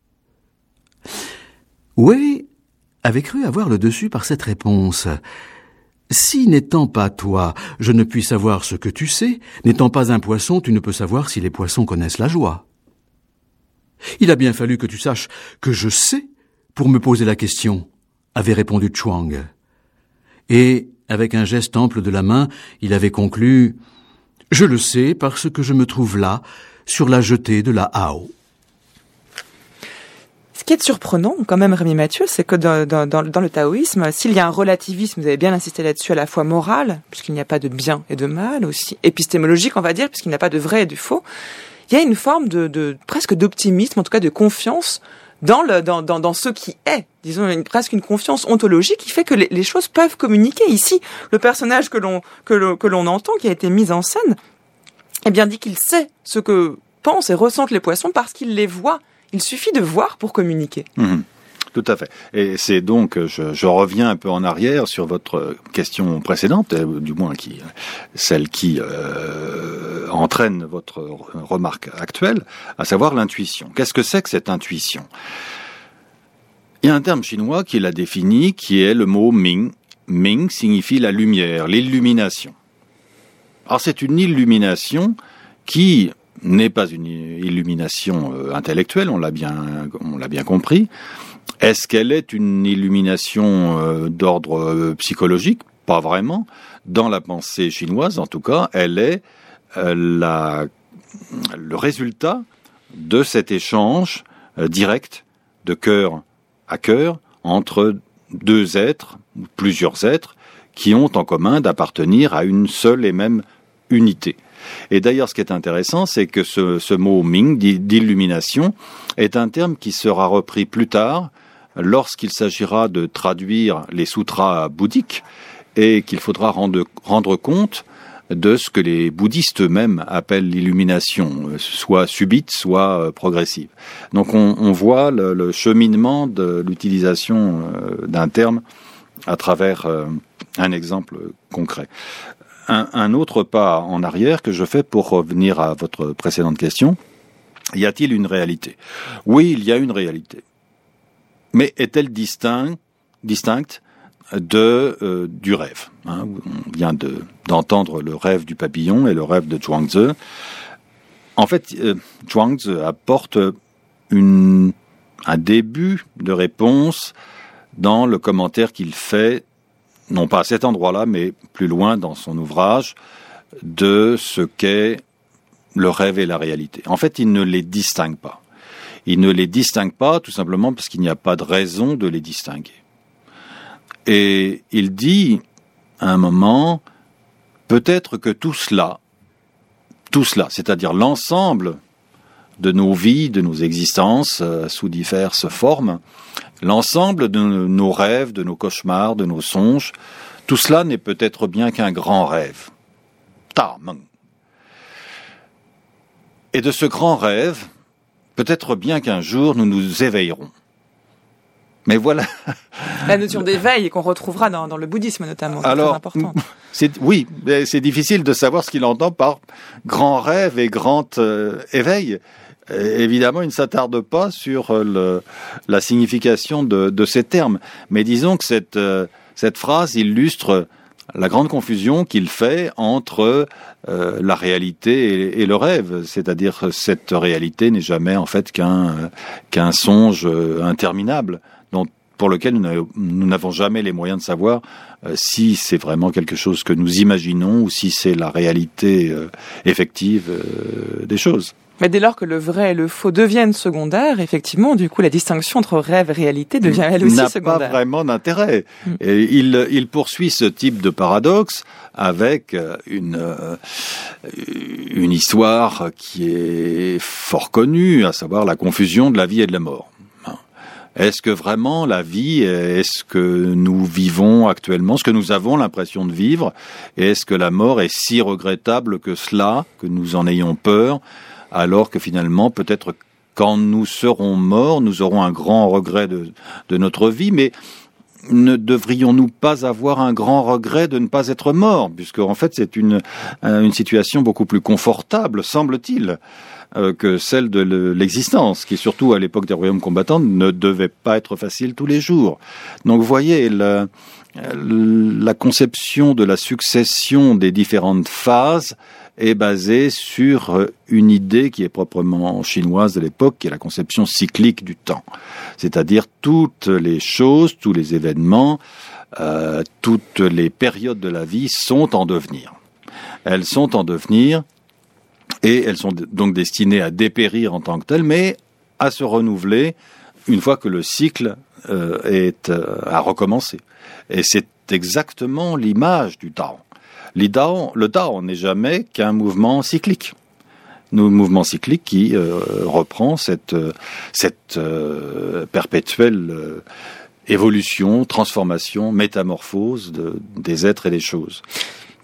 Speaker 6: Wei avait cru avoir le dessus par cette réponse. « Si, n'étant pas toi, je ne puis savoir ce que tu sais, n'étant pas un poisson, tu ne peux savoir si les poissons connaissent la joie. Il a bien fallu que tu saches que je sais pour me poser la question, » avait répondu Chuang. Et, avec un geste ample de la main, il avait conclu « Je le sais parce que je me trouve là, sur la jetée de la Ao. »
Speaker 1: Ce qui est surprenant, quand même, Rémi Mathieu, c'est que dans, dans, dans le taoïsme, s'il y a un relativisme, vous avez bien insisté là-dessus, à la fois moral, puisqu'il n'y a pas de bien et de mal, aussi épistémologique, on va dire, puisqu'il n'y a pas de vrai et de faux, il y a une forme de, de presque d'optimisme, en tout cas de confiance dans le dans dans, dans ce qui est, disons une, presque une confiance ontologique qui fait que les, les choses peuvent communiquer. Ici, le personnage que l'on que l'on, que l'on entend, qui a été mis en scène, eh bien dit qu'il sait ce que pensent et ressentent les poissons parce qu'il les voit. Il suffit de voir pour communiquer.
Speaker 5: Mmh. Tout à fait. Et c'est donc, je, je reviens un peu en arrière sur votre question précédente, du moins qui, celle qui euh, entraîne votre remarque actuelle, à savoir l'intuition. Qu'est-ce que c'est que cette intuition ? Il y a un terme chinois qui l'a défini, qui est le mot Ming. Ming signifie la lumière, l'illumination. Alors c'est une illumination qui n'est pas une illumination euh, intellectuelle, on l'a bien, on l'a bien compris. Est-ce qu'elle est une illumination euh, d'ordre euh, psychologique ? Pas vraiment. Dans la pensée chinoise, en tout cas, elle est euh, la, le résultat de cet échange euh, direct de cœur à cœur entre deux êtres, ou plusieurs êtres, qui ont en commun d'appartenir à une seule et même unité. Et d'ailleurs, ce qui est intéressant, c'est que ce, ce mot Ming, d'illumination, est un terme qui sera repris plus tard, lorsqu'il s'agira de traduire les sutras bouddhiques, et qu'il faudra rendre, rendre compte de ce que les bouddhistes eux-mêmes appellent l'illumination, soit subite, soit progressive. Donc on, on voit le, le cheminement de l'utilisation d'un terme à travers un exemple concret. Un, un autre pas en arrière que je fais pour revenir à votre précédente question, y a-t-il une réalité ? Oui, il y a une réalité. Mais est-elle distincte, distincte de euh, du rêve, hein. On vient de d'entendre le rêve du papillon et le rêve de Zhuangzi. En fait, euh, Zhuangzi apporte une un début de réponse dans le commentaire qu'il fait, non pas à cet endroit-là, mais plus loin dans son ouvrage, de ce qu'est le rêve et la réalité. En fait, il ne les distingue pas. Il ne les distingue pas tout simplement parce qu'il n'y a pas de raison de les distinguer. Et il dit, à un moment, peut-être que tout cela, tout cela, c'est-à-dire l'ensemble de nos vies, de nos existences, euh, sous diverses formes, l'ensemble de nos rêves, de nos cauchemars, de nos songes, tout cela n'est peut-être bien qu'un grand rêve. Ta Meng. Et de ce grand rêve, peut-être bien qu'un jour nous nous éveillerons. Mais voilà.
Speaker 1: La notion d'éveil qu'on retrouvera dans, dans le bouddhisme notamment, c'est
Speaker 5: Alors,
Speaker 1: très important.
Speaker 5: C'est, oui, mais c'est difficile de savoir ce qu'il entend par grand rêve et grand euh, éveil. Et évidemment, il ne s'attarde pas sur euh, le, la signification de, de ces termes. Mais disons que cette, euh, cette phrase illustre la grande confusion qu'il fait entre euh, la réalité et, et le rêve. C'est-à-dire que cette réalité n'est jamais en fait qu'un, euh, qu'un songe euh, interminable, dont, pour lequel nous, nous n'avons jamais les moyens de savoir euh, si c'est vraiment quelque chose que nous imaginons ou si c'est la réalité euh, effective euh, des choses.
Speaker 1: Mais dès lors que le vrai et le faux deviennent secondaires, effectivement, du coup, la distinction entre rêve et réalité devient elle aussi
Speaker 5: n'a
Speaker 1: secondaire.
Speaker 5: N'a pas vraiment d'intérêt.
Speaker 1: Mm.
Speaker 5: Et il, il poursuit ce type de paradoxe avec une, une histoire qui est fort connue, à savoir la confusion de la vie et de la mort. Est-ce que vraiment la vie, est-ce que nous vivons actuellement, ce que nous avons l'impression de vivre, et est-ce que la mort est si regrettable que cela, que nous en ayons peur, alors que finalement, peut-être quand nous serons morts, nous aurons un grand regret de, de notre vie, mais ne devrions-nous pas avoir un grand regret de ne pas être morts, puisque en fait c'est une, une situation beaucoup plus confortable, semble-t-il, euh, que celle de l'existence, qui surtout à l'époque des royaumes combattants ne devait pas être facile tous les jours. Donc vous voyez, la, la conception de la succession des différentes phases est basée sur une idée qui est proprement chinoise de l'époque, qui est la conception cyclique du temps. C'est-à-dire toutes les choses, tous les événements, euh, toutes les périodes de la vie sont en devenir. Elles sont en devenir et elles sont donc destinées à dépérir en tant que telles, mais à se renouveler une fois que le cycle euh, est euh, à recommencer. Et c'est exactement l'image du Tao. Le Tao, le Tao n'est jamais qu'un mouvement cyclique. Un mouvement cyclique qui euh, reprend cette, cette euh, perpétuelle euh, évolution, transformation, métamorphose de, des êtres et des choses.
Speaker 1: Mais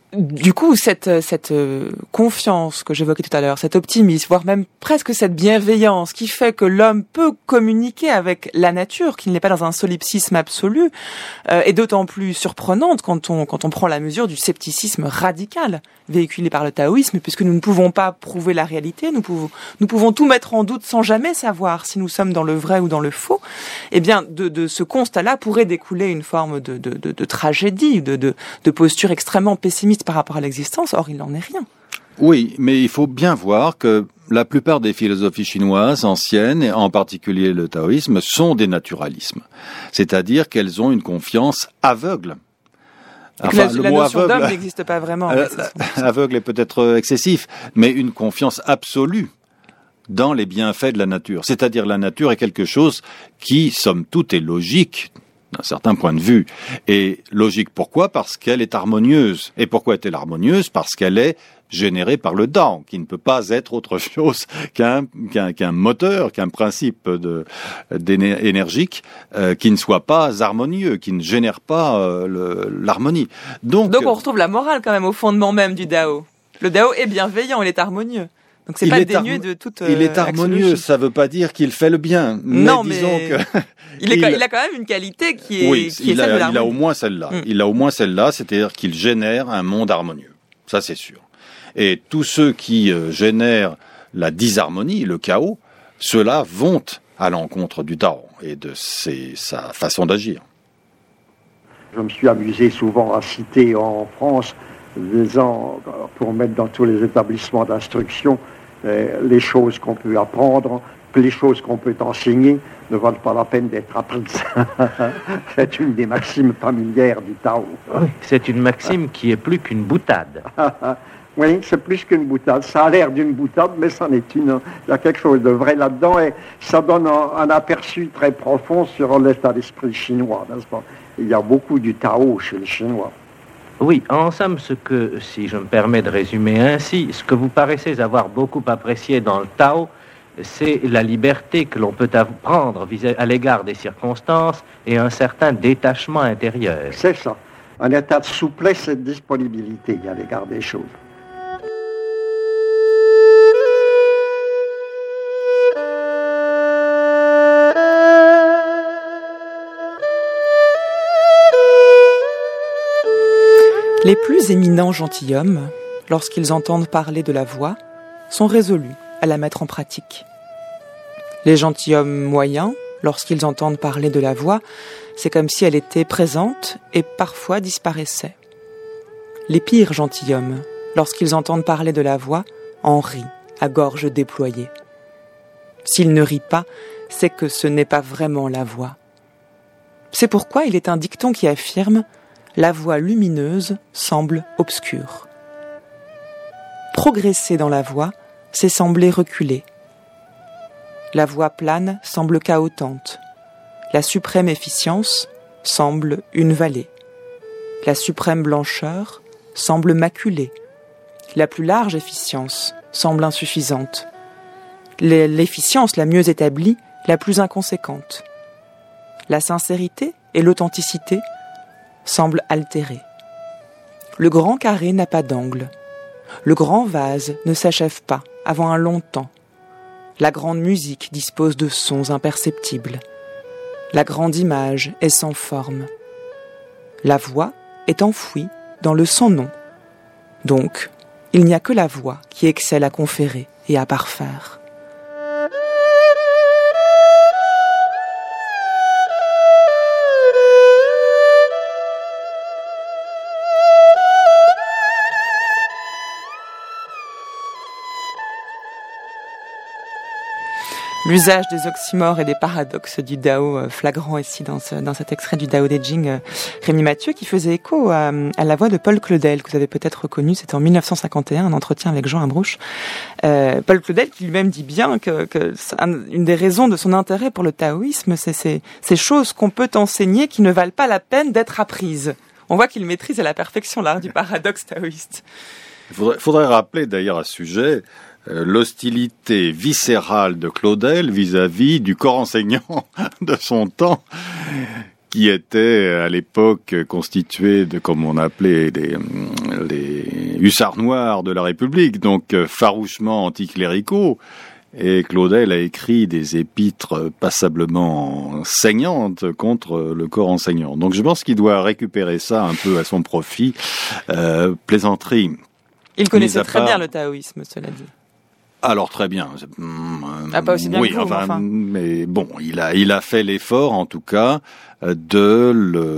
Speaker 1: Du coup, cette, cette confiance que j'évoquais tout à l'heure, cet optimisme, voire même presque cette bienveillance qui fait que l'homme peut communiquer avec la nature, qu'il n'est pas dans un solipsisme absolu, euh, est d'autant plus surprenante quand on, quand on prend la mesure du scepticisme radical véhiculé par le taoïsme, puisque nous ne pouvons pas prouver la réalité, nous pouvons, nous pouvons tout mettre en doute sans jamais savoir si nous sommes dans le vrai ou dans le faux. Eh bien, de, de ce constat-là pourrait découler une forme de, de, de, de tragédie, de, de, de posture extrêmement pessimiste par rapport à l'existence. Or, il n'en est rien.
Speaker 5: Oui, mais il faut bien voir que la plupart des philosophies chinoises anciennes, et en particulier le taoïsme, sont des naturalismes. C'est-à-dire qu'elles ont une confiance aveugle.
Speaker 1: Enfin, la, le la mot notion aveugle, d'homme n'existe pas vraiment.
Speaker 5: Euh, aveugle est peut-être excessif, mais une confiance absolue dans les bienfaits de la nature. C'est-à-dire la nature est quelque chose qui, somme toute, est logique d'un certain point de vue. Et logique pourquoi ? Parce qu'elle est harmonieuse. Et pourquoi est-elle harmonieuse ? Parce qu'elle est générée par le Dao, qui ne peut pas être autre chose qu'un, qu'un, qu'un moteur, qu'un principe de, d'éner- énergique euh, qui ne soit pas harmonieux, qui ne génère pas euh, le, l'harmonie. Donc,
Speaker 1: Donc on retrouve la morale quand même au fondement même du Dao. Le Dao est bienveillant, il est harmonieux. Donc c'est il pas dénué harmo- de toute. Euh,
Speaker 5: il est harmonieux, ça veut pas dire qu'il fait le bien.
Speaker 1: Non,
Speaker 5: mais disons
Speaker 1: mais
Speaker 5: que
Speaker 1: il, est, il... il a quand même une qualité qui est.
Speaker 5: Oui,
Speaker 1: qui
Speaker 5: il,
Speaker 1: est
Speaker 5: a,
Speaker 1: celle de
Speaker 5: il a au moins celle-là. Mm. Il a au moins celle-là, c'est-à-dire qu'il génère un monde harmonieux. Ça, c'est sûr. Et tous ceux qui euh, génèrent la disharmonie, le chaos, ceux-là vont à l'encontre du Tao et de ses, sa façon d'agir.
Speaker 8: Je me suis amusé souvent à citer en France des gens pour mettre dans tous les établissements d'instruction euh, les choses qu'on peut apprendre, que les choses qu'on peut enseigner ne valent pas la peine d'être apprises. C'est une des maximes familières du Tao.
Speaker 9: Oui, c'est une maxime qui est plus qu'une boutade.
Speaker 8: Oui, c'est plus qu'une boutade. Ça a l'air d'une boutade, mais c'en est une. Il y a quelque chose de vrai là-dedans et ça donne un, un aperçu très profond sur l'état d'esprit chinois, n'est-ce pas ? Il y a beaucoup du Tao chez les Chinois.
Speaker 9: Oui, en somme, ce que, si je me permets de résumer ainsi, ce que vous paraissez avoir beaucoup apprécié dans le Tao, c'est la liberté que l'on peut prendre à l'égard des circonstances et un certain détachement intérieur.
Speaker 8: C'est ça, un état de souplesse et de disponibilité à l'égard des choses.
Speaker 1: Les plus éminents gentilshommes, lorsqu'ils entendent parler de la voix, sont résolus à la mettre en pratique. Les gentilshommes moyens, lorsqu'ils entendent parler de la voix, c'est comme si elle était présente et parfois disparaissait. Les pires gentilshommes, lorsqu'ils entendent parler de la voix, en rient à gorge déployée. S'il ne rit pas, c'est que ce n'est pas vraiment la voix. C'est pourquoi il est un dicton qui affirme « La voie lumineuse semble obscure ». Progresser dans la voie, c'est sembler reculer. La voie plane semble chaotante. La suprême efficience semble une vallée. La suprême blancheur semble maculée. La plus large efficience semble insuffisante. L'efficience la mieux établie, la plus inconséquente. La sincérité et l'authenticité semblent altérées. Le grand carré n'a pas d'angle. Le grand vase ne s'achève pas avant un long temps. La grande musique dispose de sons imperceptibles. La grande image est sans forme. La voix est enfouie dans le sans-nom. Donc, il n'y a que la voix qui excelle à conférer et à parfaire. L'usage des oxymores et des paradoxes du Dao flagrant ici dans, ce, dans cet extrait du Dao De Jing, Rémi Mathieu, qui faisait écho à, à la voix de Paul Claudel, que vous avez peut-être reconnu, c'était en dix-neuf cent cinquante et un, un entretien avec Jean Imbrouche. Euh, Paul Claudel qui lui-même dit bien que, que une des raisons de son intérêt pour le taoïsme, c'est ces, ces choses qu'on peut enseigner qui ne valent pas la peine d'être apprises. On voit qu'il maîtrise à la perfection l'art du paradoxe taoïste.
Speaker 5: Il faudrait, faudrait rappeler d'ailleurs à ce sujet l'hostilité viscérale de Claudel vis-à-vis du corps enseignant de son temps, qui était à l'époque constitué de, comme on appelait, les, les hussards noirs de la République, donc farouchement anticléricaux. Et Claudel a écrit des épîtres passablement saignantes contre le corps enseignant. Donc je pense qu'il doit récupérer ça un peu à son profit. Euh, plaisanterie.
Speaker 1: Il connaissait très
Speaker 5: part... bien
Speaker 1: le taoïsme, cela dit.
Speaker 5: Alors très bien.
Speaker 1: Ah, pas aussi bien
Speaker 5: oui,
Speaker 1: que vous,
Speaker 5: enfin,
Speaker 1: enfin.
Speaker 5: Mais bon, il a, il a fait l'effort, en tout cas, de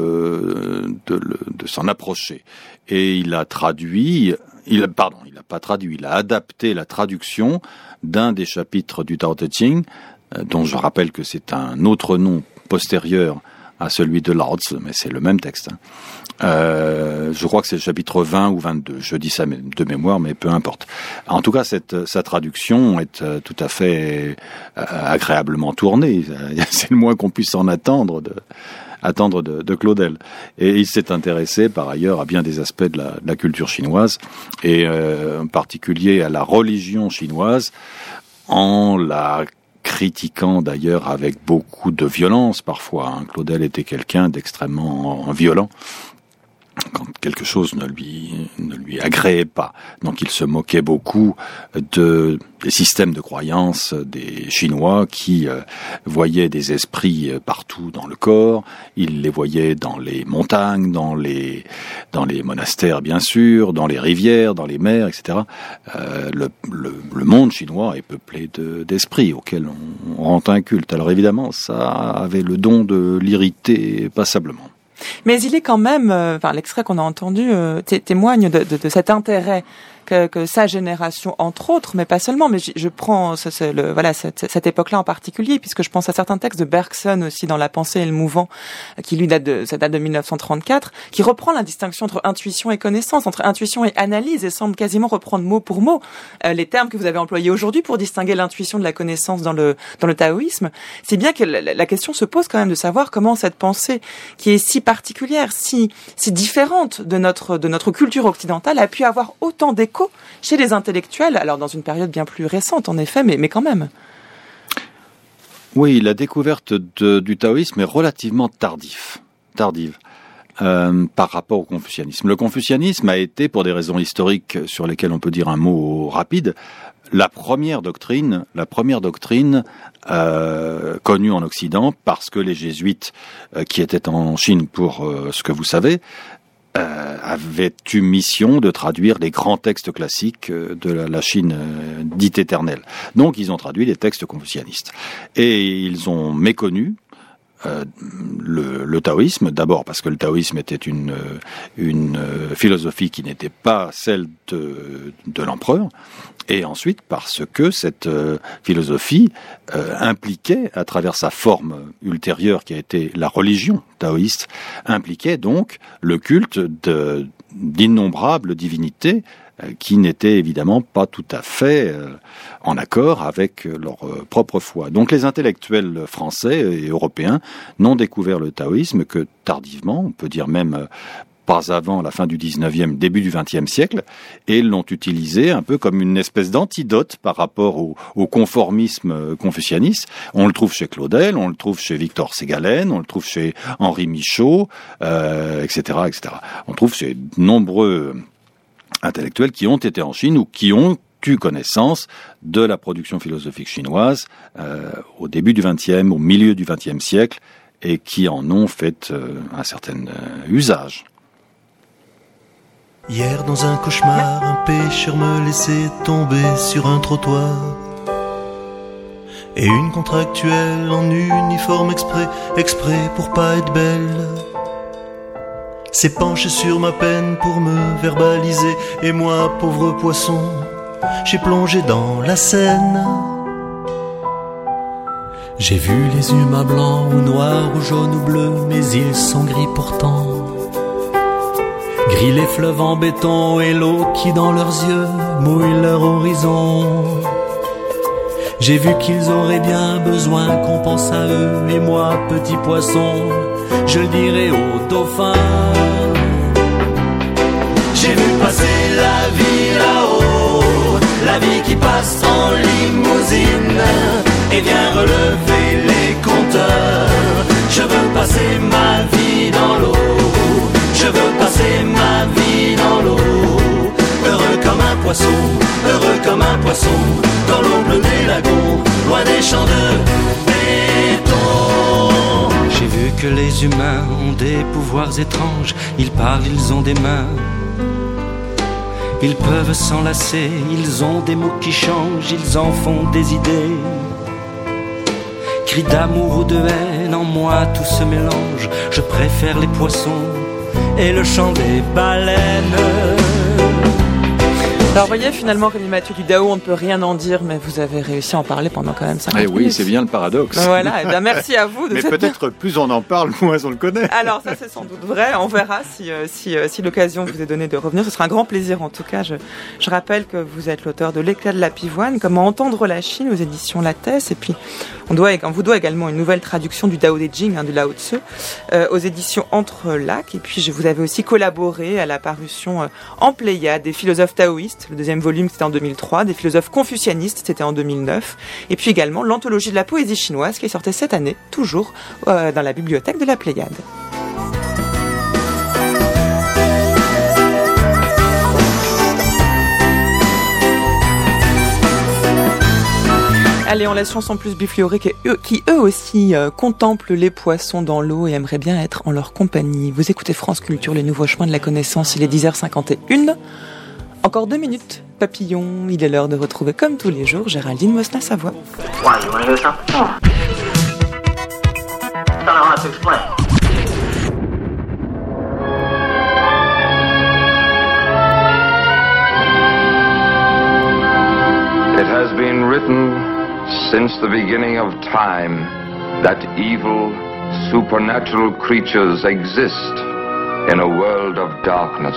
Speaker 5: le, de le, de s'en approcher. Et il a traduit, il, pardon, il n'a pas traduit, il a adapté la traduction d'un des chapitres du Tao Te Ching, dont je rappelle que c'est un autre nom postérieur à celui de Lao Tzu, mais c'est le même texte. Hein. Euh, je crois que c'est le chapitre vingt ou vingt-deux. Je dis ça de mémoire, mais peu importe. En tout cas, cette, sa traduction est euh, tout à fait euh, agréablement tournée. C'est le moins qu'on puisse en attendre de, attendre de, de Claudel. Et il s'est intéressé, par ailleurs, à bien des aspects de la, de la culture chinoise, et euh, en particulier à la religion chinoise, en la critiquant d'ailleurs avec beaucoup de violence parfois. Hein. Claudel était quelqu'un d'extrêmement violent quand quelque chose ne lui ne lui agréait pas. Donc il se moquait beaucoup de des systèmes de croyances des Chinois qui euh, voyaient des esprits partout dans le corps. Il les voyait dans les montagnes, dans les dans les monastères bien sûr, dans les rivières, dans les mers, et cetera. Euh, le, le, le monde chinois est peuplé de, d'esprits auxquels on, on rend un culte. Alors évidemment, ça avait le don de l'irriter passablement.
Speaker 1: Mais il est quand même, euh, enfin l'extrait qu'on a entendu euh, t- témoigne de, de, de cet intérêt que, que sa génération, entre autres, mais pas seulement. Mais je, je prends ce, ce, le, voilà cette, cette époque-là en particulier, puisque je pense à certains textes de Bergson aussi dans La pensée et le mouvant, qui lui date de ça date de mille neuf cent trente-quatre, qui reprend la distinction entre intuition et connaissance, entre intuition et analyse, et semble quasiment reprendre mot pour mot euh, les termes que vous avez employés aujourd'hui pour distinguer l'intuition de la connaissance dans le dans le taoïsme. C'est bien que la, la question se pose quand même de savoir comment cette pensée, qui est si particulière, si si différente de notre de notre culture occidentale, a pu avoir autant d'écho chez les intellectuels, alors dans une période bien plus récente en effet, mais mais quand même.
Speaker 5: Oui, la découverte de, du taoïsme est relativement tardif, tardive euh, par rapport au confucianisme. Le confucianisme a été, pour des raisons historiques sur lesquelles on peut dire un mot rapide, la première doctrine, la première doctrine euh, connue en Occident, parce que les jésuites euh, qui étaient en Chine, pour euh, ce que vous savez, euh, avaient eu mission de traduire les grands textes classiques euh, de la, la Chine euh, dite éternelle. Donc ils ont traduit les textes confucianistes. Et ils ont méconnu Euh, le, le taoïsme, d'abord parce que le taoïsme était une, une philosophie qui n'était pas celle de, de l'empereur, et ensuite parce que cette euh, philosophie euh, impliquait, à travers sa forme ultérieure qui a été la religion taoïste, impliquait donc le culte de, d'innombrables divinités qui n'étaient évidemment pas tout à fait euh, en accord avec leur euh, propre foi. Donc les intellectuels français et européens n'ont découvert le taoïsme que tardivement, on peut dire même euh, pas avant la fin du dix-neuvième, début du vingtième siècle, et l'ont utilisé un peu comme une espèce d'antidote par rapport au, au conformisme confucianiste. On le trouve chez Claudel, on le trouve chez Victor Ségalen, on le trouve chez Henri Michaud, euh, et cetera, et cetera. On trouve chez nombreux intellectuels qui ont été en Chine ou qui ont eu connaissance de la production philosophique chinoise euh, au début du vingtième, au milieu du vingtième siècle, et qui en ont fait euh, un certain euh, usage.
Speaker 10: Hier, dans un cauchemar, un pêcheur me laissait tomber sur un trottoir. Et une contractuelle en uniforme exprès, exprès pour pas être belle, s'est penché sur ma peine pour me verbaliser. Et moi, pauvre poisson, j'ai plongé dans la Seine. J'ai vu les humains blancs ou noirs ou jaunes ou bleus, mais ils sont gris pourtant. Gris les fleuves en béton et l'eau qui dans leurs yeux mouille leur horizon. J'ai vu qu'ils auraient bien besoin qu'on pense à eux. Et moi, petit poisson, je le dirai au dauphin. J'ai vu passer la vie là-haut, la vie qui passe en limousine et vient relever les compteurs. Je veux passer ma poisson, heureux comme un poisson, dans l'eau bleue des lagons, loin des champs de béton. J'ai vu que les humains ont des pouvoirs étranges, ils parlent, ils ont des mains, ils peuvent s'enlacer, ils ont des mots qui changent, ils en font des idées. Cris d'amour ou de haine, en moi tout se mélange, je préfère les poissons et le chant des baleines.
Speaker 1: Alors vous voyez, finalement, Rémi Mathieu, du Dao, on ne peut rien en dire, mais vous avez réussi à en parler pendant quand même cinquante
Speaker 5: eh
Speaker 1: minutes.
Speaker 5: Oui, c'est bien le paradoxe.
Speaker 1: Voilà, et bien merci à vous. De
Speaker 5: mais
Speaker 1: cette...
Speaker 5: peut-être plus on en parle, moins on le connaît.
Speaker 1: Alors ça c'est sans doute vrai, on verra si, euh, si, euh, si l'occasion vous est donnée de revenir. Ce sera un grand plaisir en tout cas. Je, je rappelle que vous êtes l'auteur de L'éclat de la pivoine, Comment entendre la Chine aux éditions Lattès, et puis on, doit, on vous doit également une nouvelle traduction du Dao De Jing, hein, de Lao Tzu, euh, aux éditions Entre Lacs, et puis je vous avais aussi collaboré à la parution euh, en Pléiade des philosophes taoïstes, le deuxième volume c'était en deux mille trois, des philosophes confucianistes, c'était en deux mille neuf, et puis également l'anthologie de la poésie chinoise qui est sortie cette année, toujours euh, dans la bibliothèque de la Pléiade. Allez, on laisse chanson plus biflorée qui eux, qui eux aussi euh, contemplent les poissons dans l'eau et aimeraient bien être en leur compagnie. Vous écoutez France Culture, les nouveaux chemins de la connaissance, il est dix heures cinquante et une. Encore deux minutes, papillon, il est l'heure de retrouver comme tous les jours Géraldine Mosna-Savoie.
Speaker 11: Why, you wanna hear something? Oh. I don't know how to explain.
Speaker 12: It has been written since the beginning of time that evil, supernatural creatures exist in a world of darkness.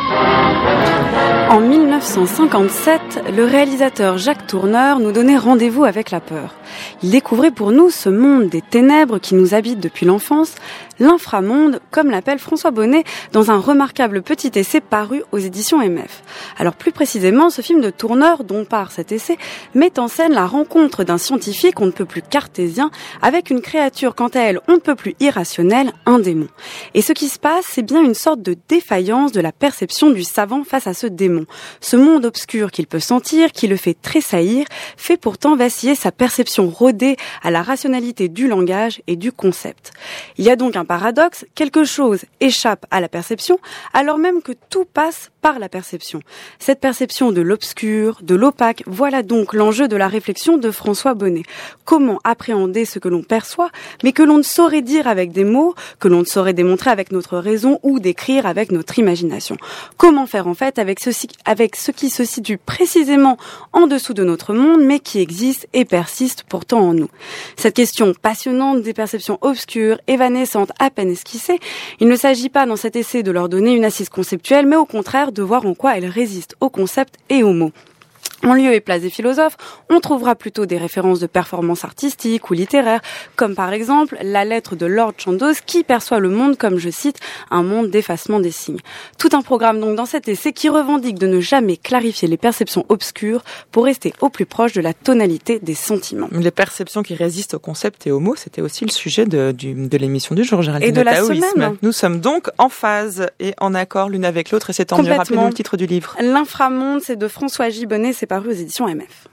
Speaker 3: En mille neuf cent cinquante-sept, le réalisateur Jacques Tourneur nous donnait rendez-vous avec la peur. Il découvrait pour nous ce monde des ténèbres qui nous habite depuis l'enfance, l'inframonde, comme l'appelle François Bonnet dans un remarquable petit essai paru aux éditions M F. Alors plus précisément, ce film de Tourneur, dont part cet essai, met en scène la rencontre d'un scientifique on ne peut plus cartésien avec une créature quant à elle on ne peut plus irrationnelle, un démon. Et ce qui se passe, c'est bien une sorte de défaillance de la perception du savant face à ce démon. Ce monde obscur qu'il peut sentir, qui le fait tressaillir, fait pourtant vaciller sa perception rodée à la rationalité du langage et du concept. Il y a donc un paradoxe, quelque chose échappe à la perception, alors même que tout passe par la perception. Cette perception de l'obscur, de l'opaque, voilà donc l'enjeu de la réflexion de François Bonnet. Comment appréhender ce que l'on perçoit, mais que l'on ne saurait dire avec des mots, que l'on ne saurait démontrer avec notre raison ou décrire avec notre imagination. Comment faire en fait avec ceci, avec ce qui se situe précisément en dessous de notre monde, mais qui existe et persiste pourtant en nous. Cette question passionnante des perceptions obscures, évanescentes, à peine esquissées, il ne s'agit pas dans cet essai de leur donner une assise conceptuelle, mais au contraire de voir en quoi elles résistent au concept et aux mots. En lieu et place des philosophes, on trouvera plutôt des références de performances artistiques ou littéraires, comme par exemple la lettre de Lord Chandos qui perçoit le monde comme, je cite, un monde d'effacement des signes. Tout un programme donc dans cet essai qui revendique de ne jamais clarifier les perceptions obscures pour rester au plus proche de la tonalité des sentiments.
Speaker 1: Les perceptions qui résistent au concept et aux mots, c'était aussi le sujet de, du, de l'émission du jour, Géraldine.
Speaker 3: Et de la
Speaker 1: taoïsme.
Speaker 3: semaine.
Speaker 1: Nous sommes donc en phase et en accord l'une avec l'autre, et c'est tant mieux. Rappelez-nous le titre du livre.
Speaker 3: L'inframonde, c'est de François Gibonnet, c'est paru aux éditions M F.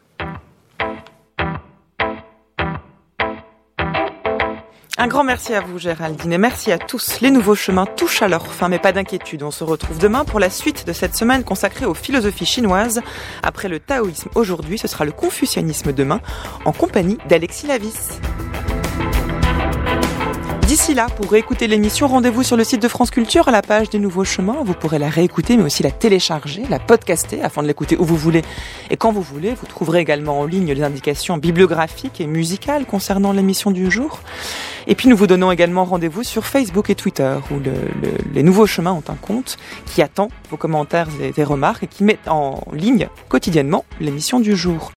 Speaker 1: Un grand merci à vous Géraldine et merci à tous. Les nouveaux chemins touchent à leur fin, mais pas d'inquiétude. On se retrouve demain pour la suite de cette semaine consacrée aux philosophies chinoises. Après le taoïsme aujourd'hui, ce sera le confucianisme demain, en compagnie d'Alexis Lavis. D'ici là, pour réécouter l'émission, rendez-vous sur le site de France Culture à la page des Nouveaux Chemins. Vous pourrez la réécouter, mais aussi la télécharger, la podcaster, afin de l'écouter où vous voulez et quand vous voulez. Vous trouverez également en ligne les indications bibliographiques et musicales concernant l'émission du jour. Et puis nous vous donnons également rendez-vous sur Facebook et Twitter, où le, le, les Nouveaux Chemins ont un compte qui attend vos commentaires et des remarques et qui met en ligne quotidiennement l'émission du jour.